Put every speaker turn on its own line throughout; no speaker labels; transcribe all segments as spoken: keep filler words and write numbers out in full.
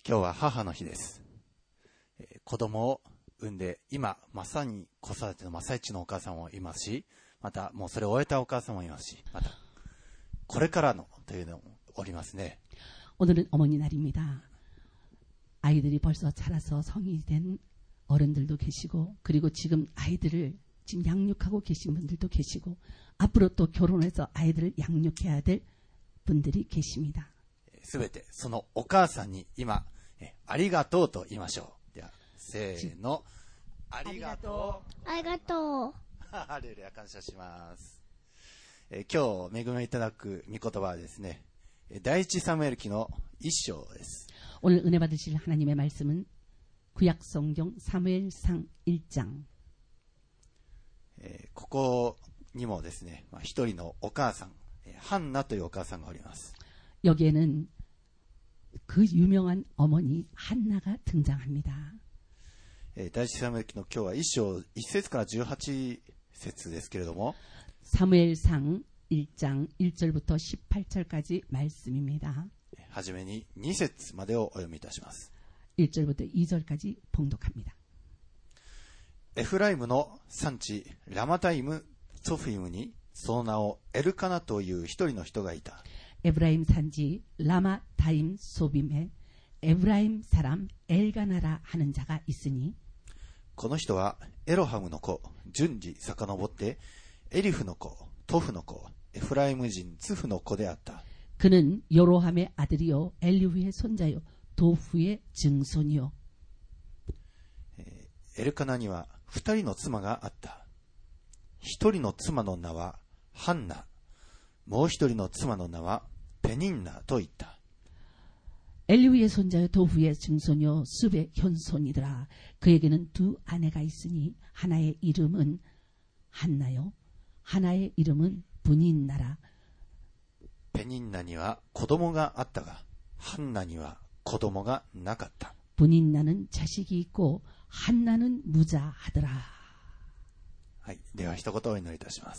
今日は母の日です。えー、子供を産んで、今、まさに子育ての真っ最中のお母さんもいますし、また、もうそれを終えたお母さんもいますし、また、これからのというのもおりますね。
오늘은 어머니 날입니다. 아이들이 벌써 자라서 성인이 된 어른들도 계시고, 그리고 지금 아이들을 지금 양육하고 계신 분들도 계시고, 앞으로 또 결혼해서 아이들을 양육해야 될 분들이 계십니다.
すべてそのお母さんに今、えありがとうと言いましょう。では、せーの、ありがとう。
ありがとう。
ハレルヤ、感謝します。え今日恵みいただく御言葉はですね、第一サムエル記の一章です。
오늘 은혜 받으실 하나님의 말씀은 구약 성경 사무엘상 일 장.
えここにもですね、まあ、一人のお母さん、ハンナというお母さんがおります。
여기에는 그 유명한 어머니 한나가 등장합니다.
第一サムエル記の今日は一章一節から十八節ですけれども、
사무엘상 일 장 일 절부터 십팔 절까지 말씀입니다.
はじめにに節までをお読みいたします。
일 절부터 이 절까지 봉독합니다.
エフライムの産地ラマタイムソフィムにその名をエルカナという一人の人がいた。
에브라임 산지 라마타임 소빔에 에브라임 사람 엘가나라 하는 자가 있으니
この人はエロハムの子、順次遡ってエリフの子、トフの子、エフライム人ツフの子であった。
그는 요로함의 아들이요 엘리후의 손자요 도후의 증손이요.
エルカナには二人の妻があった。一人の妻の名はハンナ、もう一人の妻の名はペニンナと言った。
엘리후의 손자요 도후의 증손이요 습의 현손이더라. 그에게는 두 아내가 있으니 하나의 이름은 한나요 하나의 이름은 분인나라.
ペニンナには子供があったが、ハンナには子供がなかった。
분인나는 자식이 있고 한나는 무자하더라.
はい、では一言お祈りいたします。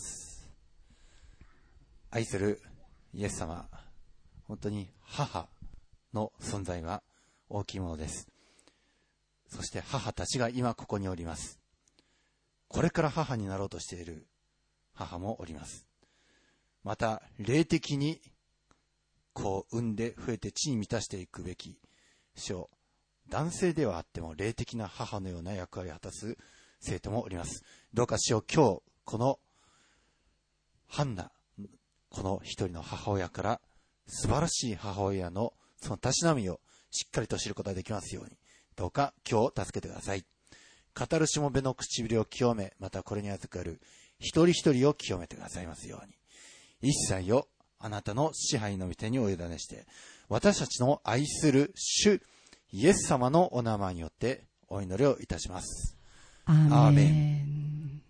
愛するイエス様、本当に母の存在は大きいものです。そして母たちが今ここにおります。これから母になろうとしている母もおります。また霊的にこう産んで増えて地に満たしていくべき主を、男性ではあっても霊的な母のような役割を果たす生徒もおります。どうか主を今日このハンナ、この一人の母親から素晴らしい母親のそのたしなみをしっかりと知ることができますように、どうか今日助けてください。語るしもべの唇を清め、またこれに預かる一人一人を清めてくださいますように、一切をあなたの支配の御手にお委ねして、私たちの愛する主イエス様のお名前によってお祈りをいたします。アーメン。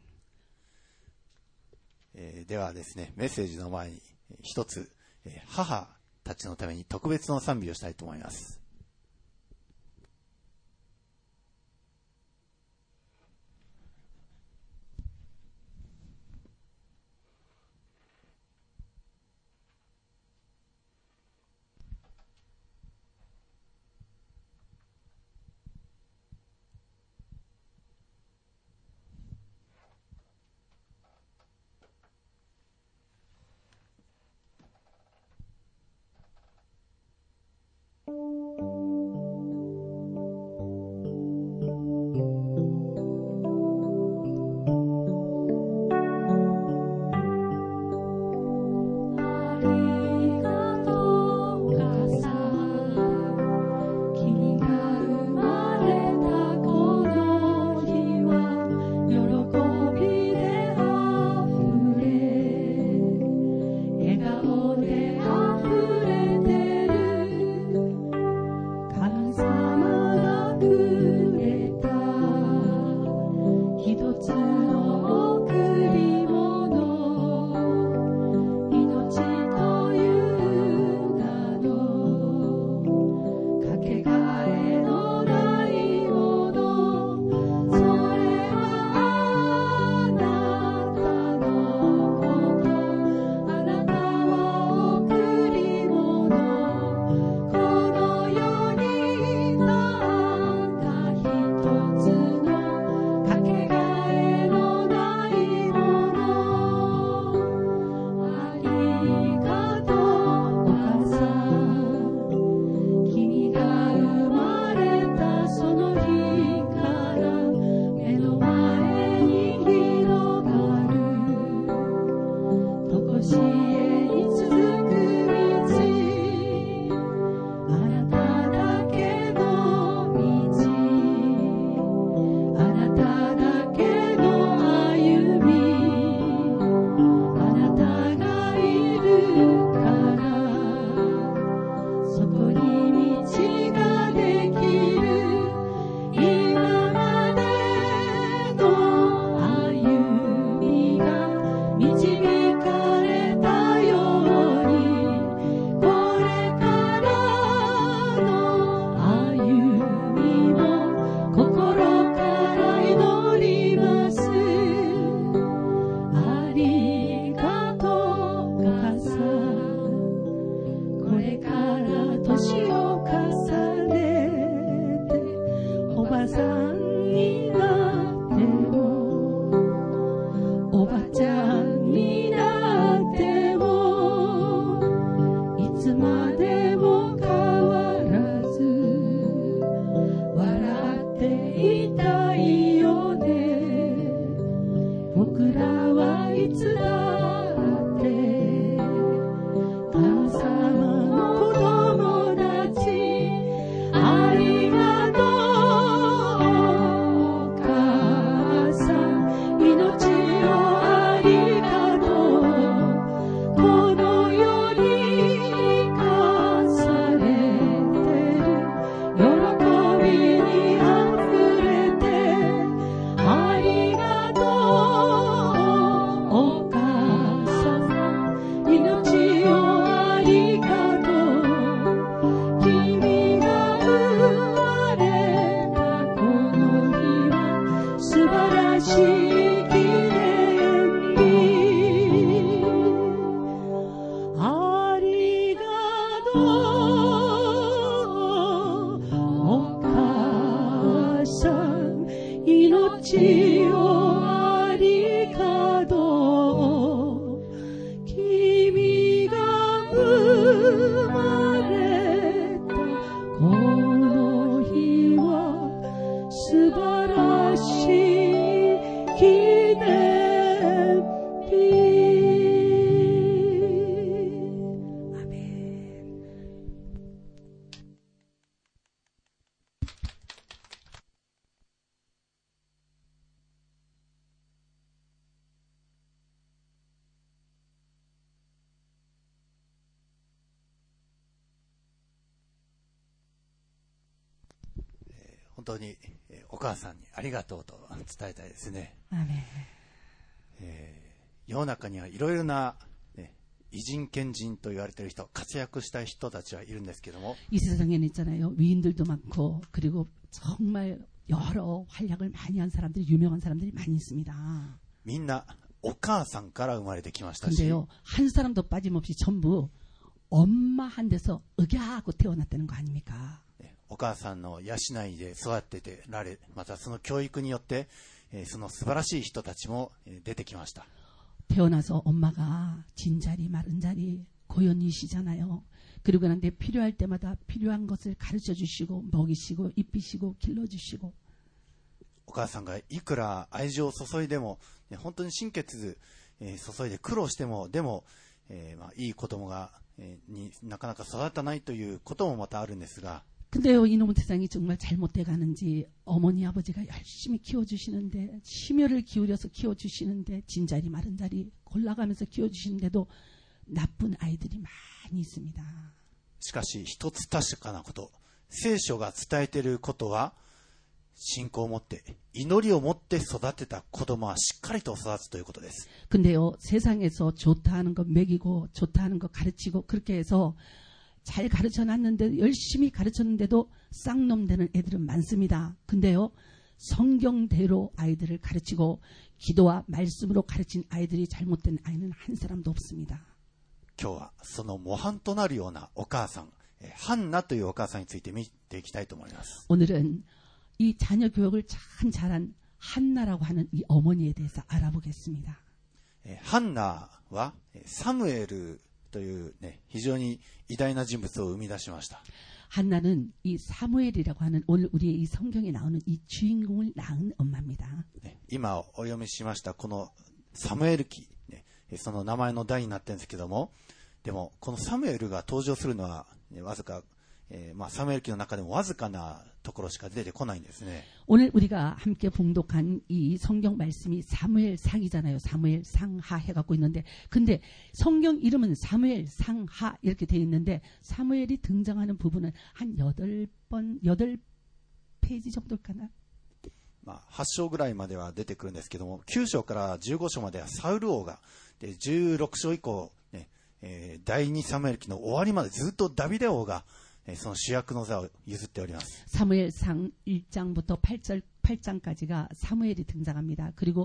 えー、ではですね、メッセージの前に一つ、えー、母たちのために特別の賛美をしたいと思います。
お母さん命をありがとう君が生まれたこの日は素晴らしい記念日アメン
本当にえーお母さんにありがとうと伝えたいですね。
アメン
えー世の中にはいろいろな、ね、偉人賢人と言われている人、活躍した人たちはいるんですけども、
이 세상에는 있잖아요. 위인들도 많고 그리고 정말 여러 활약을 많이 한 사람들이 유명한 사람들이 많이 있습니다.
みんなお母さんから生まれてきましたし、
근데요. 한 사람도 빠짐없이 전부 엄마 한 데서 의기하고 태어났다는 거 아닙니까?
お母さんの養いで育っててられ、またその教育によってえーその素晴らしい人たちもえー出てきました。
태어나서 엄마가 진자리 마른자리 고연이시잖아요. 그리고 난데 필요할 때마다 필요한 것을 가르쳐 주시고 먹이시고 입히시고 길러주시고
お母さんがいくら愛情を注いでも、ね、本当に心血、えー注いで苦労しても、でも、えーまあ、いい子供が、えーになかなか育たないということもまたあるんですが、
근데요, 이놈의 세상이 정말 잘못돼 가는지 어머니 아버지가 열심히 키워주시는데 심혈을 기울여서 키워주시는데 진자리 마른자리 골라가면서 키워주시는데도 나쁜 아이들이 많이 있습니다.
しかし一つ確かなこと、聖書が伝えていることは、信仰を持って祈りを持って育てた子供はしっかりと育つということです。
근데요, 세상에서 좋다 하는 거 먹이고 좋다 하는 거 가르치고 그렇게 해서 잘 가르쳐 놨는데 열심히 가르쳤는데도 쌍놈 되는 애들은 많습니다. 근데요, 성경대로 아이들을 가르치고 기도와 말씀으로 가르친 아이들이 잘못된 아이는 한 사람도 없습니다.
今日はその模範となるようなお母さん、えーハンナというお母さんについて見ていきたいと思います。
오늘은 이 자녀 교육을 참 잘한 한나라고 하는 이 어머니에 대해서 알아보겠습니다.
えーハンナはえーサムエルという、ね、非常に偉大な人物を生み出しました。
한나는 이 사무엘이라고 하는 오늘 우리의 이 성경에 나오는 이 주인공을 낳은 엄마입니다.
ね、今お読みしましたこのサムエル記、ね、その名前の題になってるんですけども、でもこのサムエルが登場するのは、ね、わずか、えーまあ、サムエル記の中でもわずかなところしか出てこないんですね。
오늘 우리가 함께 봉독한 이 성경 말씀이 사무엘상이잖아요. 사무엘상하 해갖고 있는데, 근데 성경 이름은 사무엘상하 이렇게 돼 있는데 사무엘이 등장하는 부분은 한 여덟 번, 여덟 페이지 정도일까나?
まあ、はち章ぐらいまでは出てくるんですけども、きゅう章からじゅうご章まではサウル王が、でじゅうろく章以降、ねえー、第二サムエル記の終わりまでずっとダビデ王が、えーその主役の座を譲っております。
사무엘상 일 장부터 팔 절, 팔 장까지가 사무엘이 등장합니다. 그리고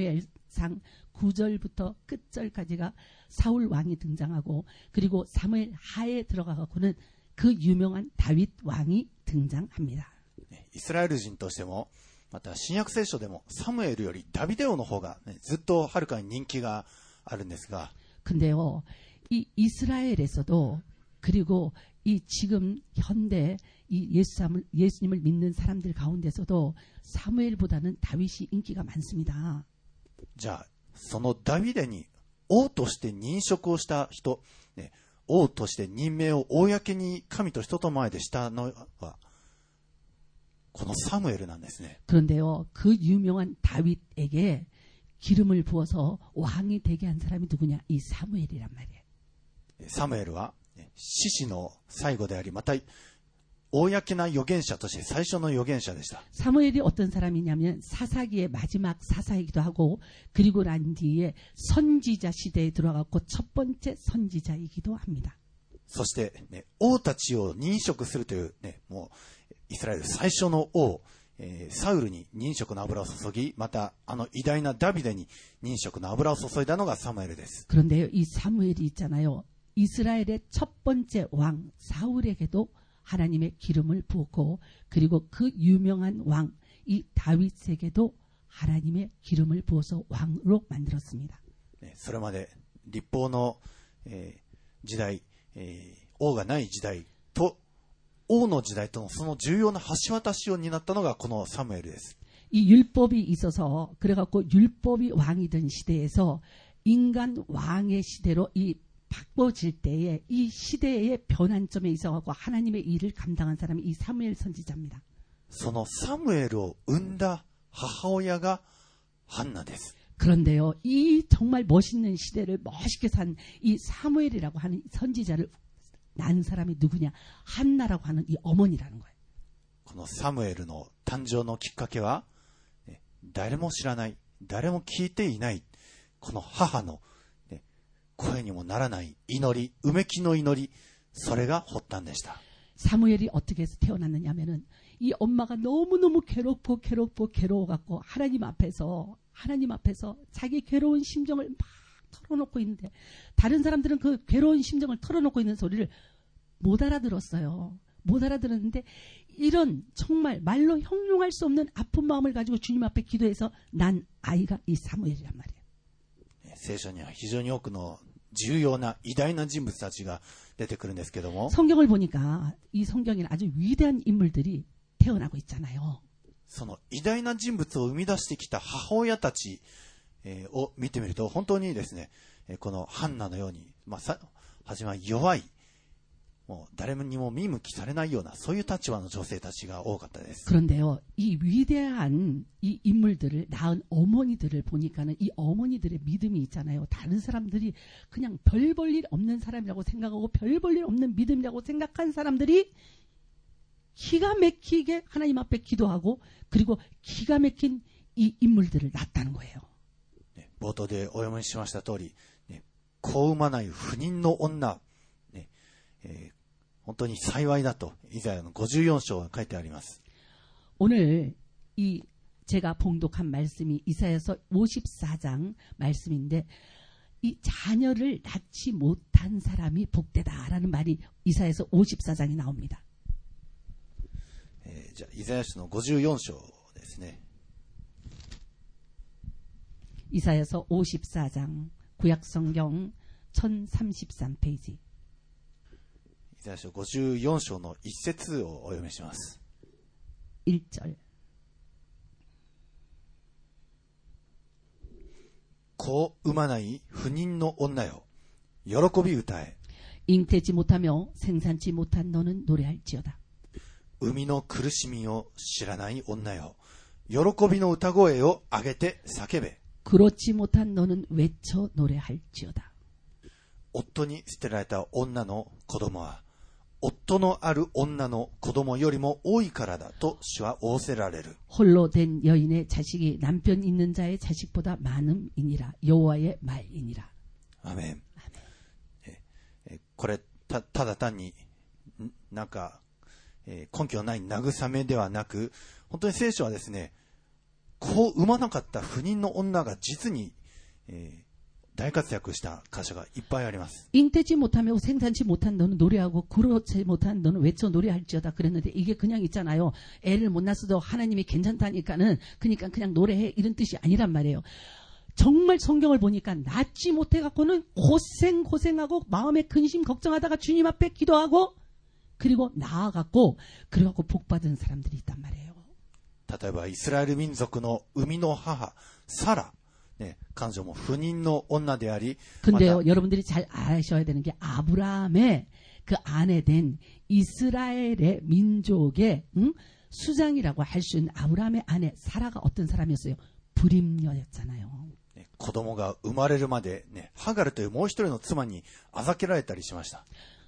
사무엘상 구 절부터 끝절까지가 사울 왕이 등장하고, 그리고 사무엘 하에 들어가고는 그 유명한 다윗 왕이 등장합니다.
ねイスラエル人としても、また新約聖書でもサムエルよりダビデ王の方が、ね、ずっとはるかに人気があるんですが、
근데요, 이 이스라엘에서도 그리고 이 지금 현대 이 예수님을, 예수님을 믿는 사람들 가운데서도 사무엘보다는 다윗이 인기가 많습니다.
じゃあそのダビデに王として任職をした人、ね、王として任命を公に神と人と前でしたのはこのサムエルなんですね。
그런데요, 그 유명한 다윗에게 기름을 부어서 왕이 되게 한 사람이 누구냐? 이 사무엘이란 말이에요.
サムエルは獅子の最後であり、また公な預言者として最初の預言者でした。
사무엘이 어떤 사람이냐면 사사기의 마지막 사사이기도 하고, 그리고 난 뒤에 선지자 시대에 들어갔고 첫 번째 선지자이기도 합니다.
そして、ね、王たちを任職するという、ね、もうイスラエル最初の王、えー、サウルに任職の油を注ぎ、またあの偉大なダビデに任職の油を注いだのがサムエルです。
그런데요, 이 사무엘이 있잖아요. 이스라엘의 첫 번째 왕 사울에게도 하나님의 기름을 부었고 그리고 그 유명한 왕 이 다윗에게도 하나님의 기름을 부어서 왕으로 만들었습니다.
それまで立法の、えー、時代、えー、王がない時代と王の時代とのその重要な橋渡しを担ったのがこのサムエルです。
이 율법이 있어서 그래갖고 율법이 왕이 된 시대에서 인간 왕의 시대로 이 바꿔질 때에 이 시대의 변환점에 있어갖고 하나님의 일을 감당한 사람이 이 사무엘 선지자입니다.
そのサムエルを産んだ母親がハンナです。
그런데요, 이 정말 멋있는 시대를 멋있게 산 이 사무엘이라고 하는 선지자를 낳은 사람이 누구냐? 한나라고 하는 이 어머니라는 거예요.
このサムエルの誕生のきっかけは、ね、誰も知らない、誰も聞いていない、この母の、ね、声にもならない祈り、うめきの祈り、それが発端でした。
사무엘이 어떻게 해서 태어났느냐 하면은 이 엄마가 너무너무 괴롭고 괴롭고 괴로워갖고 하나님 앞에서 하나님 앞에서 자기 괴로운 심정을 막 털어놓고 있는데 다른 사람들은 그 괴로운 심정을 털어놓고 있는 소리를 못 알아들었어요. 못 알아들었는데 이런 정말 말로 형용할 수 없는 아픈 마음을 가지고 주님 앞에 기도해서 난 아이가 이 사무엘이란 말이에요.
聖書には非常に多くの重要な偉大な人物たちが出てくるんですけども
성경을 보니까 이 성경에는 아주 위대한 인물들이 태어나고 있잖아요.
その偉大な人物を生み出してきた母親たちを見てみると本当にですね、このハンナのように、まあ、さ初めは弱い、もう誰にも見向きされないようなそういう立場の女性たちが多かったです。
그런데요, 이 위대한 이 인물들을 낳은 어머니들을 보니까는 이 어머니들의 믿음이 있잖아요. 다른 사람들이 그냥 별 볼 일 없는 사람이라고 생각하고 별 볼 일 없는 믿음이라고 생각한 사람들이 기가 막히게 하나님 앞에 기도하고 그리고 기가 막힌 이 인물들을 낳았다는 거예요.
冒頭でお読みしました通り、ね、子を産まない不妊の女、ねえー、本当に幸いだとイザヤのごじゅうよん章が書いてあります。
오늘 이 제가 봉독한 말씀이 이사야서 오십사 장 말씀인데 이 자녀를 낳지 못한 사람이 복되다라는 말이 이사야서 오십사 장에 나옵니다.
えー、じゃあイザヤ書のごじゅうよん章ですね。
이사야서 오십사 장 구약성경 천삼십삼 페이지
イザヤ書ごじゅうよん章の一節をお読みします。
일 절
子を産まない不妊の女よ、喜び歌え。
잉태치 못하며 생산치 못한 너는 노래할지어다.
生みの苦しみを知らない女よ、喜びの歌声を上げて叫べ。
그렇지 못한 너는 외쳐 노래할지어다.
夫に捨てられた女の子供は夫のある女の子供よりも多いからだと主は仰せられる。
홀로 된 여인의 자식이 남편 있는 자의 자식보다 많음이니라. 여호와의 말이니라.
アメン。ええこれ た, ただ単になんか、えー、根拠のない慰めではなく、本当に聖書はですね、子を産まなかった不妊の女が実に、えー、大活躍した箇所がいっぱいあります。
잉태치 못하며 생산치 못한 너는 노래하고 그렇지 못한 너는 외쳐 노래할지어다 그랬는데 이게 그냥 있잖아요. 애를 못 낳아도 하나님이 괜찮다니까는 그러니까 그냥 노래해 이런 뜻이 아니란 말이에요. 정말 성경을 보니까 낳지 못해갖고는 고생 고생하고 마음에 근심 걱정하다가 주님 앞에 기도하고 그리고 나아갖고 그래갖고 복받은 사람들이 있단 말이에요.
例えばイスラエル民族の生みの母サラ、ね、彼女も不妊の女であり、
근데요 여러분들이 잘 아셔야 되는 게 아브라함의 그 아내 된 이스라엘의 민족의 응? 수장이라고 할 수 있는 아브라함의 아내 사라가 어떤 사람이었어요? 불임녀였잖아요.
子供が生まれるまで、ね、ハガルというもう一人の妻にあざけられたりしました。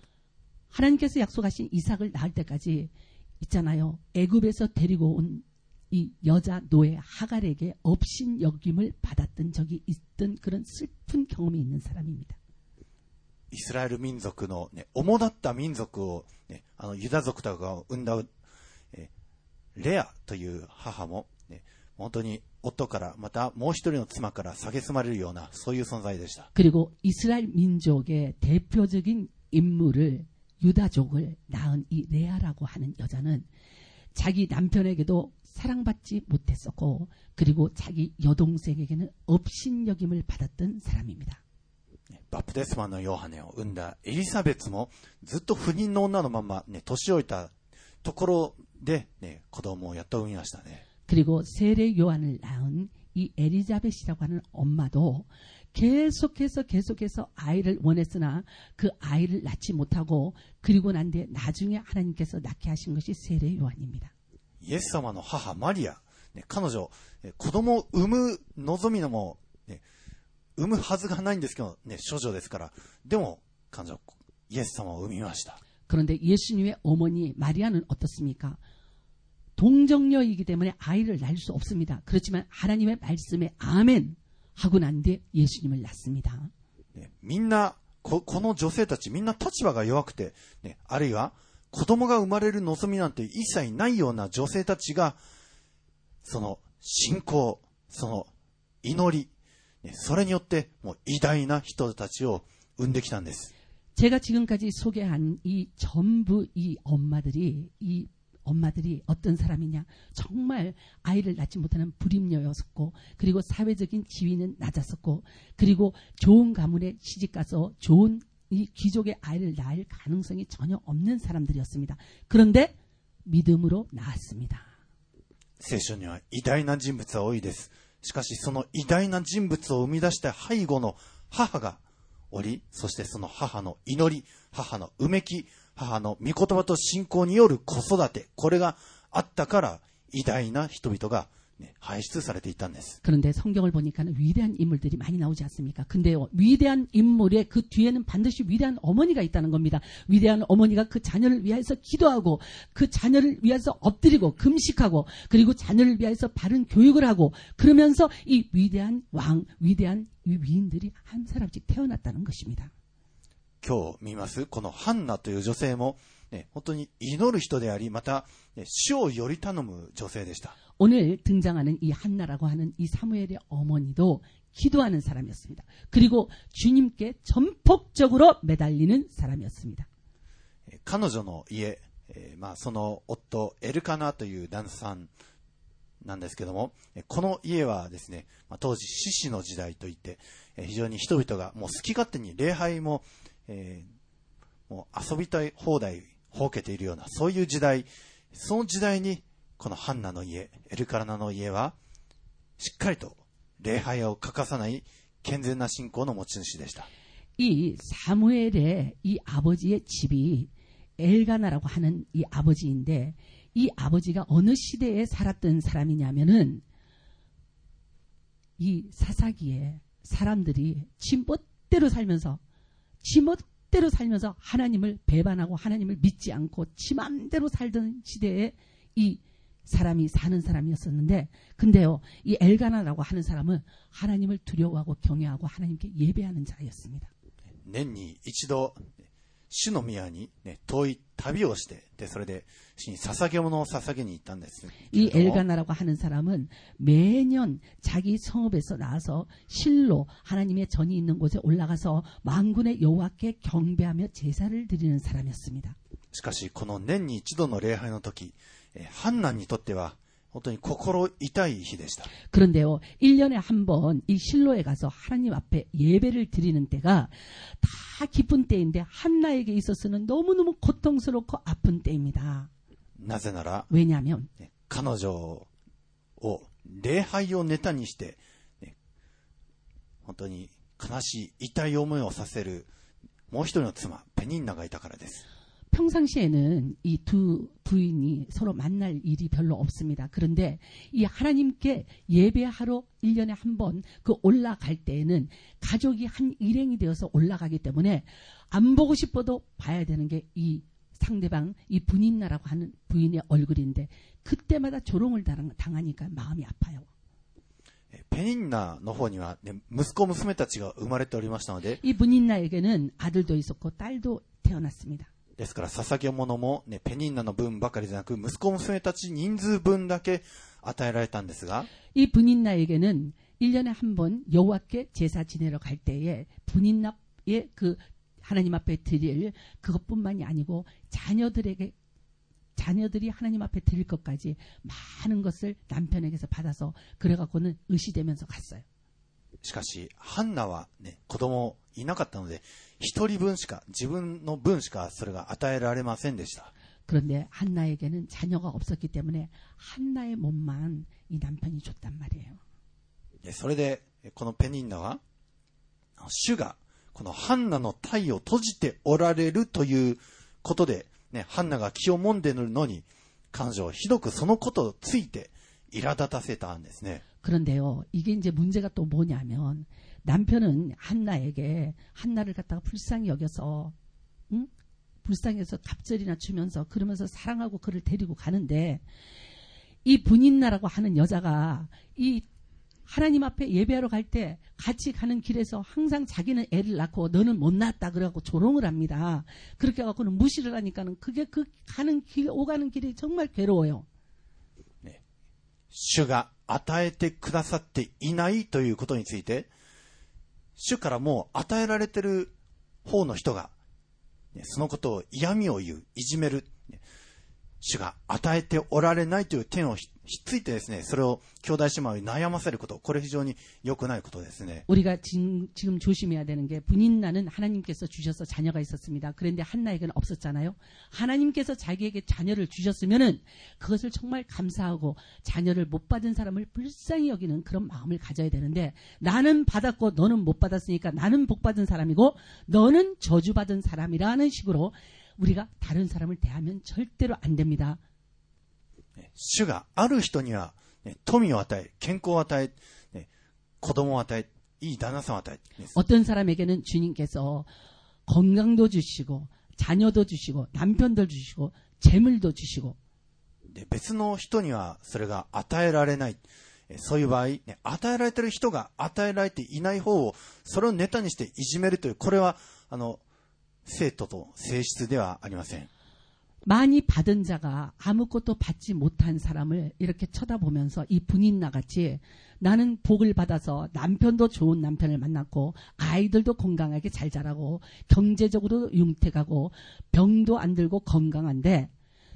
하나님께서 약속하신 이삭을 낳을 때까지 있잖아요. 애굽에서 데리고 온 이 여자 노예 하갈에게 업신 여김을 받았던 적이 있던 그런 슬픈 경험이 있는 사람입니다.
イスラエル民族の、ね、主だった民族を、ね、あのユダ族とかが生んだ、えレアという母も、ね、本当に夫から、またもう一人の妻から蔑まれるような、そういう存在でした。
그리고 이스라엘 민족의 대표적인 인물을 유다족을 낳은 이 레아라고 하는 여자는 자기 남편에게도 사랑받지 못했었고 그리고 자기 여동생에게는 업신여김을 받았던 사람입니다.
バプテスマのヨハネを産んだエリザベツもずっと不妊の女のまま、ね、年老いたところで、ね、子供をやっと産みましたね。
그리고 세례 요한을 낳은 이 엘리자벳이라고 하는 엄마도 계속해서 계속해서 아이를 원했으나 그 아이를 낳지 못하고 그리고 난 뒤에 나중에 하나님께서 낳게 하신 것이 세례 요한입니다.
イエス様の母マリア、ね、彼女、子供を産む望みのも、ね、産むはずがないんですけど、ね、処女ですから、でも彼女イエス様を産みました。
그런데 예수님의 어머니 마리아는 어떻습니까? 동정녀이기 때문에 아이를 낳을 수 없습니다. 그렇지만 하나님의 말씀에 아멘 하고 난 뒤에 예수님을 낳습니다.
ね、みんな こ, この女性たちみんな立場が弱くて、ね、あるいは子供が生まれる望みなんて一切ないような女性たちがその信仰、その祈り、ね、それによってもう偉大な人たちを生んできたんです。
제가 지금까지 소개한 이 전부 이 엄마들이 이 엄마들이 어떤 사람이냐? 정말 아이를 낳지 못하는 불임녀였었고 그리고 사회적인 지위는 낮았었고 그리고 좋은 가문에 시집가서 좋은 이 귀족의 아이를 낳을 가능성이 전혀 없는 사람들이었습니다. 그런데 믿음으로 낳았습니다.
聖書には偉大な人物は多いです。しかしその偉大な人物を生み出した背後の母がおり、そしてその母の祈り、母のうめき、母の御言葉と信仰による子育て、これがあったから偉大な人々が、ね、輩出されていたんです。
그런데 성경을 보니까 위대한 인물들이 많이 나오지 않습니까? 근데요, 위대한 인물의 그 뒤에는 반드시 위대한 어머니가 있다는 겁니다. 위대한 어머니가 그 자녀를 위해서 기도하고 그 자녀를 위해서 엎드리고 금식하고 그리고 자녀를 위해서 바른 교육을 하고 그러면서 이 위대한 왕, 위대한 이 위인들이 한 사람씩 태어났다는 것입니다.
今日見ますこのハンナという女性も、ね、本当に祈る人であり、また、ね、主をより頼む女性でした。
오늘 등장하는 이 한나라고 하는 이 사무엘의 어머니도 기도하는 사람이었습니다. 그리고 주님께 전폭적으로 매달리는 사람이었습니다.
彼女の家、えーまあ、その夫エルカナという旦那さんなんですけども、この家はですね、まあ、当時獅子の時代といって、非常に人々がもう好き勝手に礼拝も、えー、もう遊びたい放題ほうけているようなそういう時代、その時代にこのハンナの家、エルカナの家はしっかりと礼拝を欠かさない健全な信仰の持ち主でした。
이 사무엘의 이 아버지의 집이 엘가나라고 하는 이 아버지인데 이 아버지가 어느 시대에 살았던 사람이냐면은 이 사사기에 사람들이 지멋대로 살면서 지멋대로 살면서 하나님을 배반하고 하나님을 믿지 않고 지맘대로 살던 시대에 이 사람이 사는 사람이었었는데 근데요 이 엘가나라고 하는 사람은 하나님을 두려워하고 경외하고 하나님께 예배하는 자였습니다.
年に一度主の宮に、ね、遠い旅をして、でそれで主に捧げ物を捧げに行ったんです。
이 엘가나라고 하는 사람은 매년 자기 성읍에서 나와서 실로 하나님의 전이 있는 곳에 올라가서 만군의 여호와께 경배하며 제사를 드리는 사람이었습니다.
しかしこの年に一度の礼拝の時、ハンナにとっては本当に心痛い日でした。
그런데요, 일 년에 한 번 이 실로에 가서 하나님 앞에 예배를 드리는 때가 다 기쁜 때인데 한나에게 있어서는 너무너무 고통스럽고 아픈 때입니다.
なぜなら
왜냐하면
彼女を礼拝をネタにして、ね、本当に悲しい痛い思いをさせるもう一人の妻ペニンナがいたからです。
평상시에는 이 두 부인이 서로 만날 일이 별로 없습니다. 그런데 이 하나님께 예배하러 일 년에 한 번 그 올라갈 때에는 가족이 한 일행이 되어서 올라가기 때문에 안 보고 싶어도 봐야 되는 게 이 상대방 이 분인나라고 하는 부인의 얼굴인데 그때마다 조롱을 당하니까 마음이 아파요.
ペニンナの方には、ね、息子娘たちが生まれておりましたので
이 분인나에게는 아들도 있었고 딸도 태어났습니다.
ですから捧げ物も、ね、ペニンナの分ばかりじゃなく息子娘たち人数分だけ与えられたんですが
이 분인나에게는 일 년에 한 번 여호와께 제사 지내러 갈 때에 분인나의 그 하나님 앞에 드릴 그것뿐만이 아니고 자녀들에게 자녀들이 하나님 앞에 드릴 것까지 많은 것을 남편에게서 받아서 그래갖고는 의시되면서 갔어요.
しかしハンナは、ね、子供いなかったので一人分しか自分の分しかそれが与えられませんでした。
그런데 한나에게는 자녀가 없었기 때문에 한나의 몸만 이 남편이 줬단 말이에요.
それでこのペニンナは主がこのハンナの体を閉じておられるということで、ね、ハンナが気をもんでるのに彼女をひどくそのことをついて苛立たせたんですね。
그런데요, 이게 이제 문제가 또 뭐냐면 남편은 한나에게 한나를 갖다가 불쌍히 여겨서 응? 불쌍해서 갑절이나 주면서 그러면서 사랑하고 그를 데리고 가는데 이 분인나라고 하는 여자가 이 하나님 앞에 예배하러 갈 때 같이 가는 길에서 항상 자기는 애를 낳고 너는 못 낳았다 그래갖고 조롱을 합니다. 그렇게 해갖고는 무시를 하니까는 그게 그 가는 길, 오가는 길이 정말 괴로워요.
主が与えてくださっていないということについて主からもう与えられている方の人がそのことを嫌味を言う、いじめる、主が与えておられないという点をひっついてですね、それを兄弟姉妹に悩ませること、これ非常に良くないことですね。
우리가 지금, 지금 조심해야 되는 게 분인나는 하나님께서 주셔서 자녀가 있었습니다. 그런데 한나에게는 없었잖아요. 하나님께서 자기에게 자녀를 주셨으면은 그것을 정말 감사하고 자녀를 못 받은 사람을 불쌍히 여기는 그런 마음을 가져야 되는데 나는 받았고 너는 못 받았으니까 나는 복 받은 사람이고 너는 저주받은 사람이라는 식으로 우리가 다른 사람을 대하면 절대로 안 됩니다.
主がある人には、ね、富を与え、健康を与え、ね、子供を与え、いい旦那さんを与え、ね、
어떤 사람에게는 주님께서 건강도 주시고 자녀도 주시고 남편도 주시고 재물도 주시고
で別の人にはそれが与えられない。そういう場合、ね、与えられている人が与えられていない方をそれをネタにしていじめるという、これはあの生徒と性質ではありません。
많이 받은 자가 아무것도 받지 못한 사람을 이렇게 쳐다보면서 이 분인나같이 나는 복을 받아서 남편도 좋은 남편을 만났고 아이들도 건강하게 잘 자라고 경제적으로 융택하고 병도 안 들고 건강한데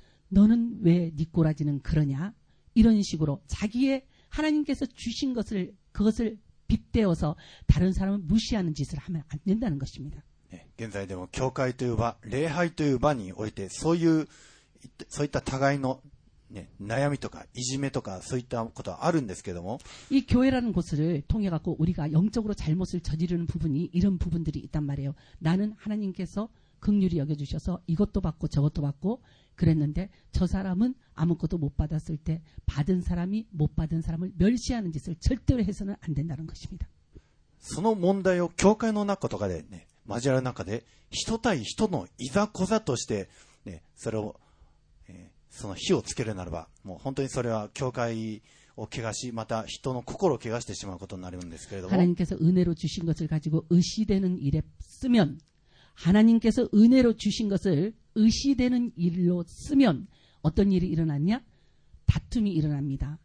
너는 왜 네 꼬라지는 그러냐? 이런 식으로 자기의 하나님께서 주신 것을 그것을 빗대어서 다른 사람을 무시하는 짓을 하면 안 된다는 것입니다.
現在でも教会という場、礼拝という場においてそういうそういった互いの、ね、悩みとかいじめとかそういったことはあるんですけども
이 교회라는 곳을 통해 갖고 우리가 영적으로 잘못을 저지르는 부분이 이런 부분들이 있단 말이에요. 나는 하나님께서 긍휼히 여겨주셔서 이것도 받고 저것도 받고 그랬는데 저 사람은 아무것도 못 받았을 때 받은 사람이 못 받은 사람을 멸시하는 짓을 절대로 해서는 안 된다는 것입니다.
その問題を教会の中とかでね交わる中で人対人のいざこざとして、ね、それを、えー、その火をつけるならばもう本当にそれは教会を汚しまた人の心を汚してしまうことになるんですけれども
하나님께서 은혜로 주신 것을 가지고 의시되는 일에 쓰면 하나님께서 은혜로 주신 것을 의시되는 일로 쓰면 어떤 일이 일어났냐? 다툼이 일어납니다.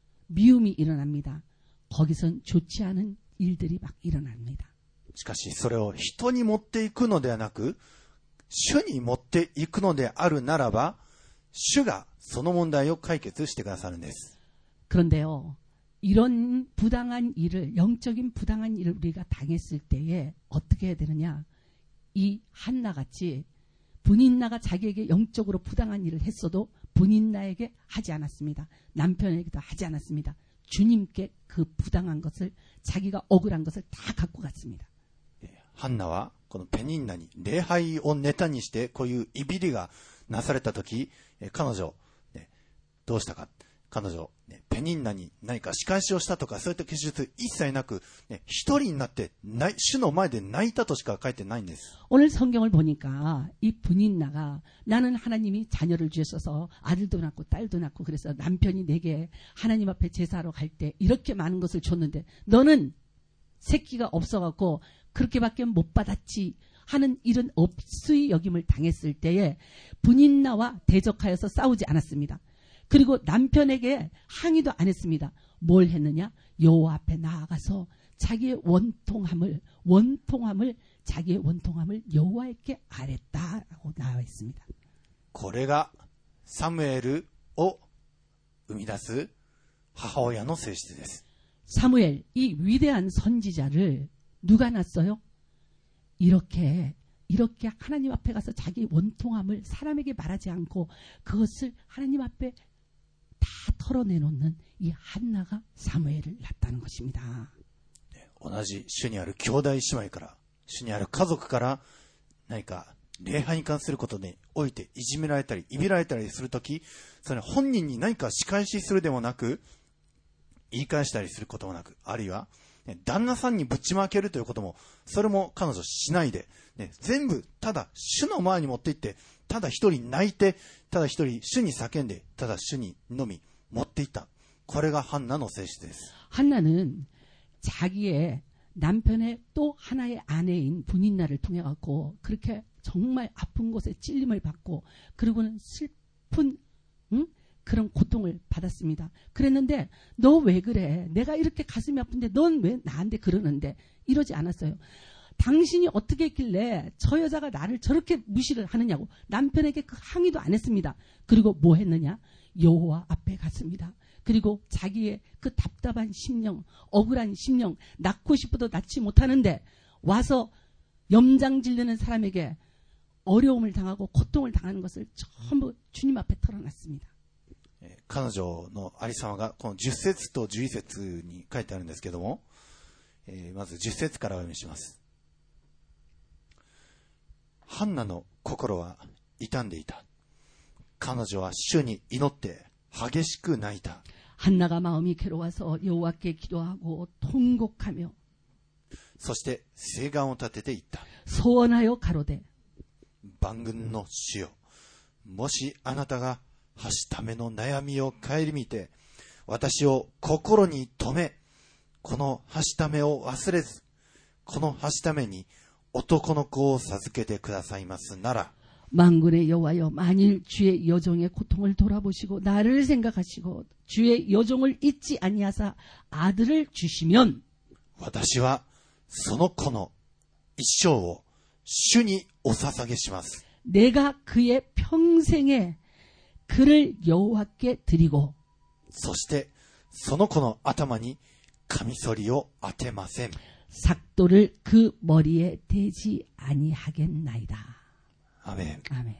미움이 일어납니다. 거기선 좋지 않은 일들이 막 일어납니다.
しかしそれを人に持っていくのではなく主に持っていくのであるならば主がその問題を解決してくださるんです。
그런데요. 이런 부당한 일을 영적인 부당한 일을 우리가 당했을 때에 어떻게 해야 되느냐. 이 한나같이 분인나가 자기에게 영적으로 부당한 일을 했어도 분인나에게 하지 않았습니다. 남편에게도 하지 않았습니다. 주님께 그 부당한 것을 자기가 억울한 것을 다 갖고 갔습니다.
ハンナはこのペニンナに礼拝をネタにしてこういういびりがなされたとき彼女、ね、どうしたか彼女、ね、ペニンナに何か仕返しをしたとかそういった記述一切なく、ね、一人になって主の前で泣いたとしか書いてないんです。
오늘 성경을 보니까 이 분인나가 나는 하나님이 자녀를 주셔서 아들도 낳고 딸도 낳고 그래서 남편이 내게 하나님 앞에 제사하러 갈 때 이렇게 많은 것을 줬는데 너는 새끼가 없어갖고 그렇게밖에 못 받았지 하는 일은 없이 여김을 당했을 때에 분인나와 대적하여서 싸우지 않았습니다. 그리고 남편에게 항의도 안 했습니다. 뭘 했느냐? 여호와 앞에 나아가서 자기의 원통함을 원통함을 자기의 원통함을 여호와에게 아랬다라고 나와 있습니다.
これがサムエルを生み出す母親の性質です。
사무엘, 이 위대한 선지자를 누가 낳았어요? 이렇게 이렇게 하나님 앞에 가서 자기 원통함을 사람에게 말하지 않고 그것을 하나님 앞에 다 털어내놓는 이 한나가 사무엘을 낳았다는 것입니다.
同じ主にある兄弟姉妹から、主にある家族から何か礼拝に関することにおいていじめられたり、いびられたりするとき、それ本人に何か仕返しするでもなく、言い返したりすることもなく、あるいは、ね、旦那さんにぶちまけるということも、それも彼女しないで、ね、全部ただ主の前に持って行って、ただ一人泣いて、ただ一人主に叫んで、ただ主にのみ持っていった。これがハンナの性質です。
한나는 자기의 남편의 또 하나의 아내인 분인나를 통해 갖고 그렇게 정말 아픈 곳에 찔림을 받고 그리고는 슬픈 응? 그런 고통을 받았습니다. 그랬는데 너 왜 그래? 내가 이렇게 가슴이 아픈데 넌 왜 나한테 그러는데? 이러지 않았어요. 당신이 어떻게 했길래 저 여자가 나를 저렇게 무시를 하느냐고 남편에게 그 항의도 안 했습니다. 그리고 뭐 했느냐? 여호와 앞에 갔습니다. 그리고 자기의 그 답답한 심령, 억울한 심령, 낳고 싶어도 낳지 못하는데 와서 염장 지르는 사람에게 어려움을 당하고 고통을 당하는 것을 전부 주님 앞에 털어놨습니다.
彼女のありさまがこのじゅっ節とじゅういち節に書いてあるんですけども、えー、まずじゅっ節からお読みします。ハンナの心は痛んでいた。彼女は主に祈って激しく泣いた。
한나가 마음이 괴로워서 여호와께 기도하고 통곡하며
そして誓願を立てていった。
소원하여 가로되
万軍の主よ、もしあなたがはしための悩みを顧みて私を心に留め、このはしためを忘れず、このはしために男の子を授けてくださいますなら、
만군의 여호와여, 만일 주의 여종의 고통을 돌아보시고 나를 생각하시고 주의 여종을 잊지 아니하사 아들을 주시면
私はその子の一生を主にお捧げします。
내가 그의 평생에 그를 여호와께 드리고
そしてその子の頭にカミソリを当てません。
삭도를 그 머리에 대지 아니하겠나이다.
アメン。
아멘.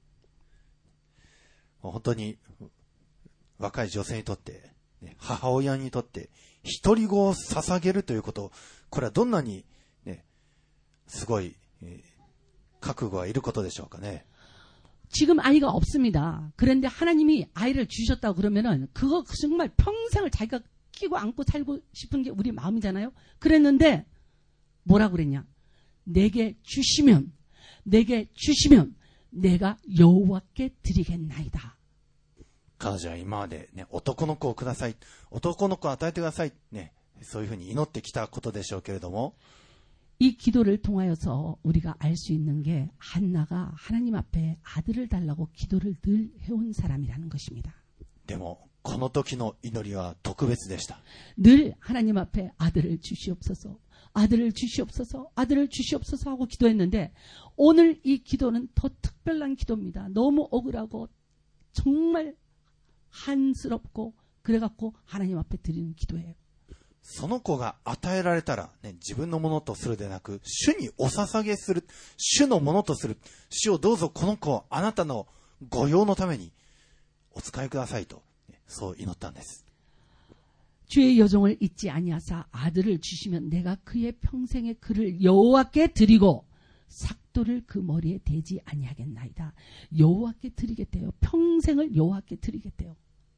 本当に若い女性にとって、ね、母親にとって独り子を捧げるということ、これはどんなに、ね、すごい、えー、覚悟がいることでしょうかね。
지금 아이가 없습니다. 그런데 하나님이 아이를 주셨다고 그러면은 그거 정말 평생을 자기가 끼고 안고 살고 싶은 게 우리 마음이잖아요. 그랬는데 뭐라고 그랬냐? 내게 주시면 내게 주시면 내가 여호와께 드리겠나이다.
彼女は今までね、男の子をください、男の子を与えてください、ね、そういうふうに祈ってきたことでしょうけれども、
이 기도를 통하여서 우리가 알 수 있는 게 한나가 하나님 앞에 아들을 달라고 기도를 늘 해온 사람이라는 것입니다.
でもこの時の祈りは特別でした。
늘 하나님 앞에 아들을 주시옵소서, 아들을 주시옵소서, 아들을 주시옵소서 하고 기도했는데 오늘 이 기도는 더 특별한 기도입니다. 너무 억울하고 정말 한스럽고 그래갖고 하나님 앞에 드리는 기도예요.
その子が与えられたら、ね、自分のものとするでなく、主にお捧げする、主のものとする、主をどうぞこの子をあなたの御用のためにお使いくださいと、そう祈ったんです。
주의 여종을 잊지 아니하사 아들을 주시면 내가 그의 평생에 그를 여호와께 드리고 삭도를 그 머리에 대지 아니하겠나이다. 여호와께 드리겠대요. 평생을 여호와께 드리겠대요.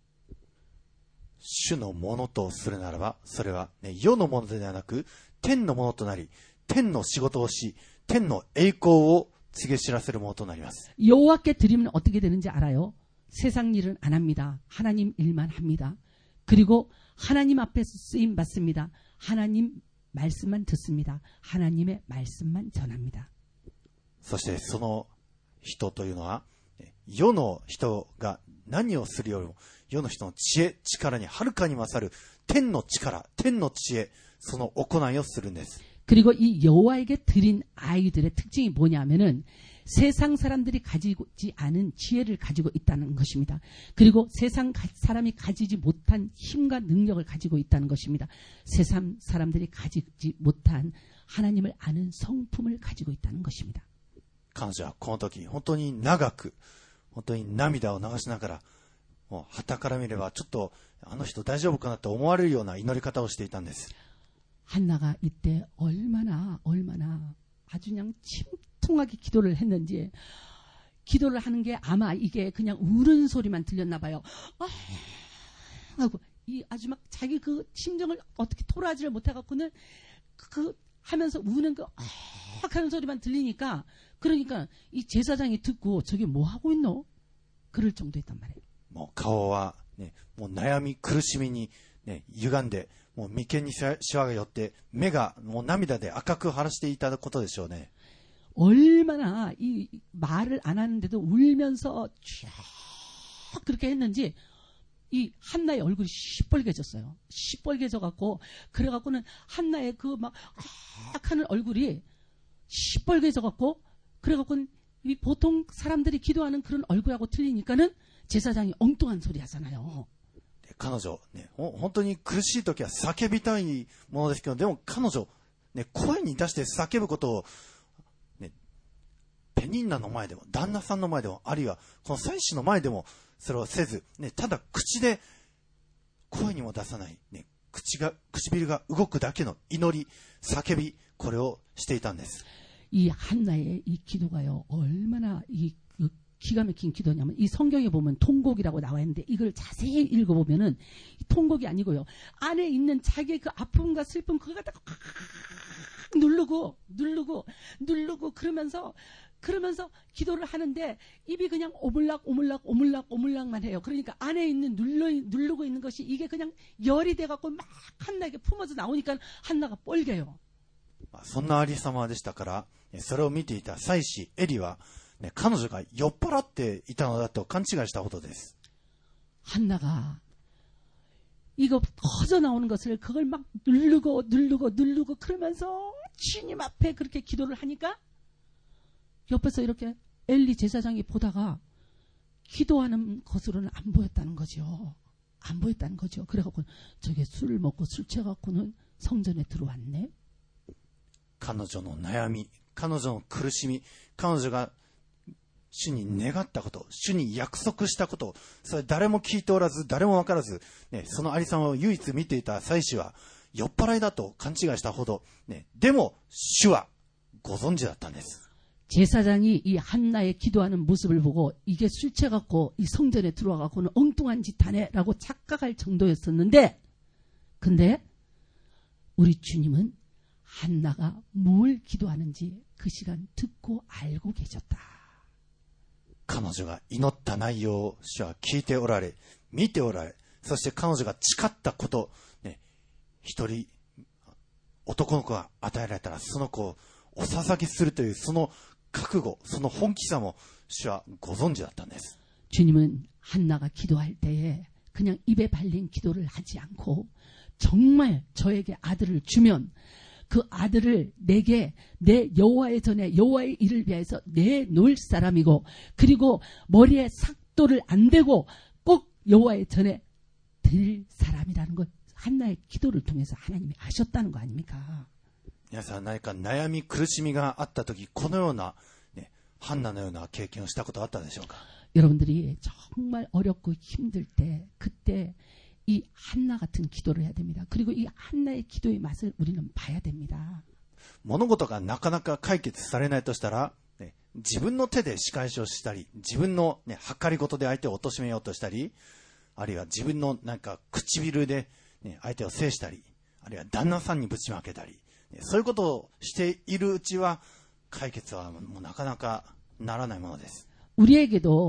主のものとするならば、それは、ね、世のものではなく天のものとなり、天の仕事をし、天の栄光を告げ知らせるものとなります。
여호와께 드리면 어떻게 되는지 알아요? 세상 일은 안 합니다. 하나님 일만 합니다. 그리고 하나님 앞에서 쓰임 받습니다. 하나님 말씀만 듣습니다. 하나님의 말씀만 전합니다.
そしてその人というのは、世の人が何をするよりも、世の人の知恵、力にはるかに勝る天の力、天の知恵、その行いをするんです。
그리고 이 여호와에게 드린 아이들의 특징이 뭐냐면은 세상 사람들이 가지지 않은 지혜를 가지고 있다는 것입니다. 그리고 세상 사람이 가지지 못한 힘과 능력을 가지고 있다는 것입니다. 세상 사람들이 가지지 못한 하나님을 아는 성품을 가지고 있다는 것입니다.
彼女はこの時本当に長く本当に涙を流しながら、もう傍から見ればちょっとあの人大丈夫かなと思われるような祈り方をしていたんです。
한나가 이때 얼마나 얼마나 아주 그냥 침통하게 기도를 했는지, 기도를 하는 게 아마 이게 그냥 우는 소리만 들렸나 봐요. 아, 하고 이 아주 막 자기 그 심정을 어떻게 토로하지를 못해갖고는 그 하면서 우는 그 아 하는 소리만 들리니까, 그러니까 이 제사장이 듣고 저게 뭐 하고 있노? 그럴 정도였단 말이에요.
もう顔はね、もう悩み苦しみにね歪んで、もう眉間にシワが寄って、目がもう涙で赤く腫らしていたことでしょうね。
얼마나 이 말을 안 하는데도 울면서 쫙 그렇게 했는지 이 한나의 얼굴이 시뻘개졌어요. 시뻘개져 갖고, 그래 갖고는 한나의 그 막 하는 얼굴이 시뻘개져 갖고, 그래 갖고는 이 보통 사람들이 기도하는 그런 얼굴하고 틀리니까는 제사장이 엉뚱한 소리 하잖아요.
彼女ね、本当に苦しい時は叫びたいものですけど、でも彼女ね、声に出して叫ぶことをね、ペニンナの前でも旦那さんの前でも、あるいはこの祭司の前でもそれをせず、ね、ただ口で声にも出さない、ね、口が唇が動くだけの祈り、叫び、これをしていたんです。
이 한나의 이 기도가요, 얼마나 이 그 기가 막힌 기도냐면, 이 성경에 보면 통곡이라고 나와 있는데 이걸 자세히 읽어보면은 통곡이 아니고요, 안에 있는 자기의 그 아픔과 슬픔 그거 갖다가 누르고 누르고 누르고 그러면서 그러면서 기도를 하는데 입이 그냥 오물락 오물락 오물락 오물락만 해요. 그러니까 안에 있는 눌러 누르고 있는 것이 이게 그냥 열이 돼갖고 막 한나에게 품어져 나오니까 한나가 뻘개요.
そんなありさまでしたから、それを見ていた祭司エリは、ね、彼女が酔っ払っていたのだと勘違いしたほどです。
한나가 이거 커져 나오는 것을 그걸 막 누르고 누르고 누르고 그러면서 주님 앞에 그렇게 기도를 하니까 옆에서 이렇게 엘리 제사장이 보다가 기도하는 것으로는 안 보였다는 거죠. 안 보였다는 거죠. 그래갖고 저게 술을 먹고 술 취해갖고는 성전에 들어왔네.
彼女の悩み、彼女の苦しみ、彼女が主に願ったこと、主に約束したこと、それ誰も聞いておらず、誰も分からず、ね、そのありさまを唯一見ていた祭司は酔っ払いだと勘違いしたほど、ね、でも主はご存知だったんです。
제사장이 이 한나의 기도하는 모습을 보고 이게 술 취해갖고 이 성전에 들어와갖고는 엉뚱한 짓 하네라고 착각할 정도였었는데, 근데 우리 주님은 한나가 뭘 기도하는지 그 시간 듣고 알고 계셨다.
彼女が祈った内容を主は聞いておられ、見ておられ、そして彼女が誓ったこと、ね、一人男の子が与えられたらその子をお捧げするというその覚悟、その本気さも主はご存知だったんです。
주님은 한나가 기도할 때에 그냥 입에 발린 기도를 하지 않고 정말 저에게 아들을 주면 그 아들을 내게 내 여호와의 전에 여호와의 일을 위해서 내놓을 사람이고, 그리고 머리에 삭도를 안 대고 꼭 여호와의 전에 드릴 사람이라는 걸 한나의 기도를 통해서 하나님이 아셨다는 거 아닙니까?
皆さん何か悩み苦しみがあった時、このような、ね、ハンナのような経験をしたことあったでしょうか？
여러분들이 정말 어렵고 힘들 때, 그때 이 한나 같은 기도를 해야 됩니다. 그리고 이 한나의 기도의 맛을 우리는 봐야 됩니다.
物事がなかなか解決されないとしたら、ね、自分の手で仕返しをしたり、自分の、ね、計り事で相手を貶めようとしたり、あるいは自分のなんか唇で、ね、相手を制したり、あるいは旦那さんにぶちまけたり、ね、そういうことをしているうちは解決はもうなかなかならないものです。
우리에게도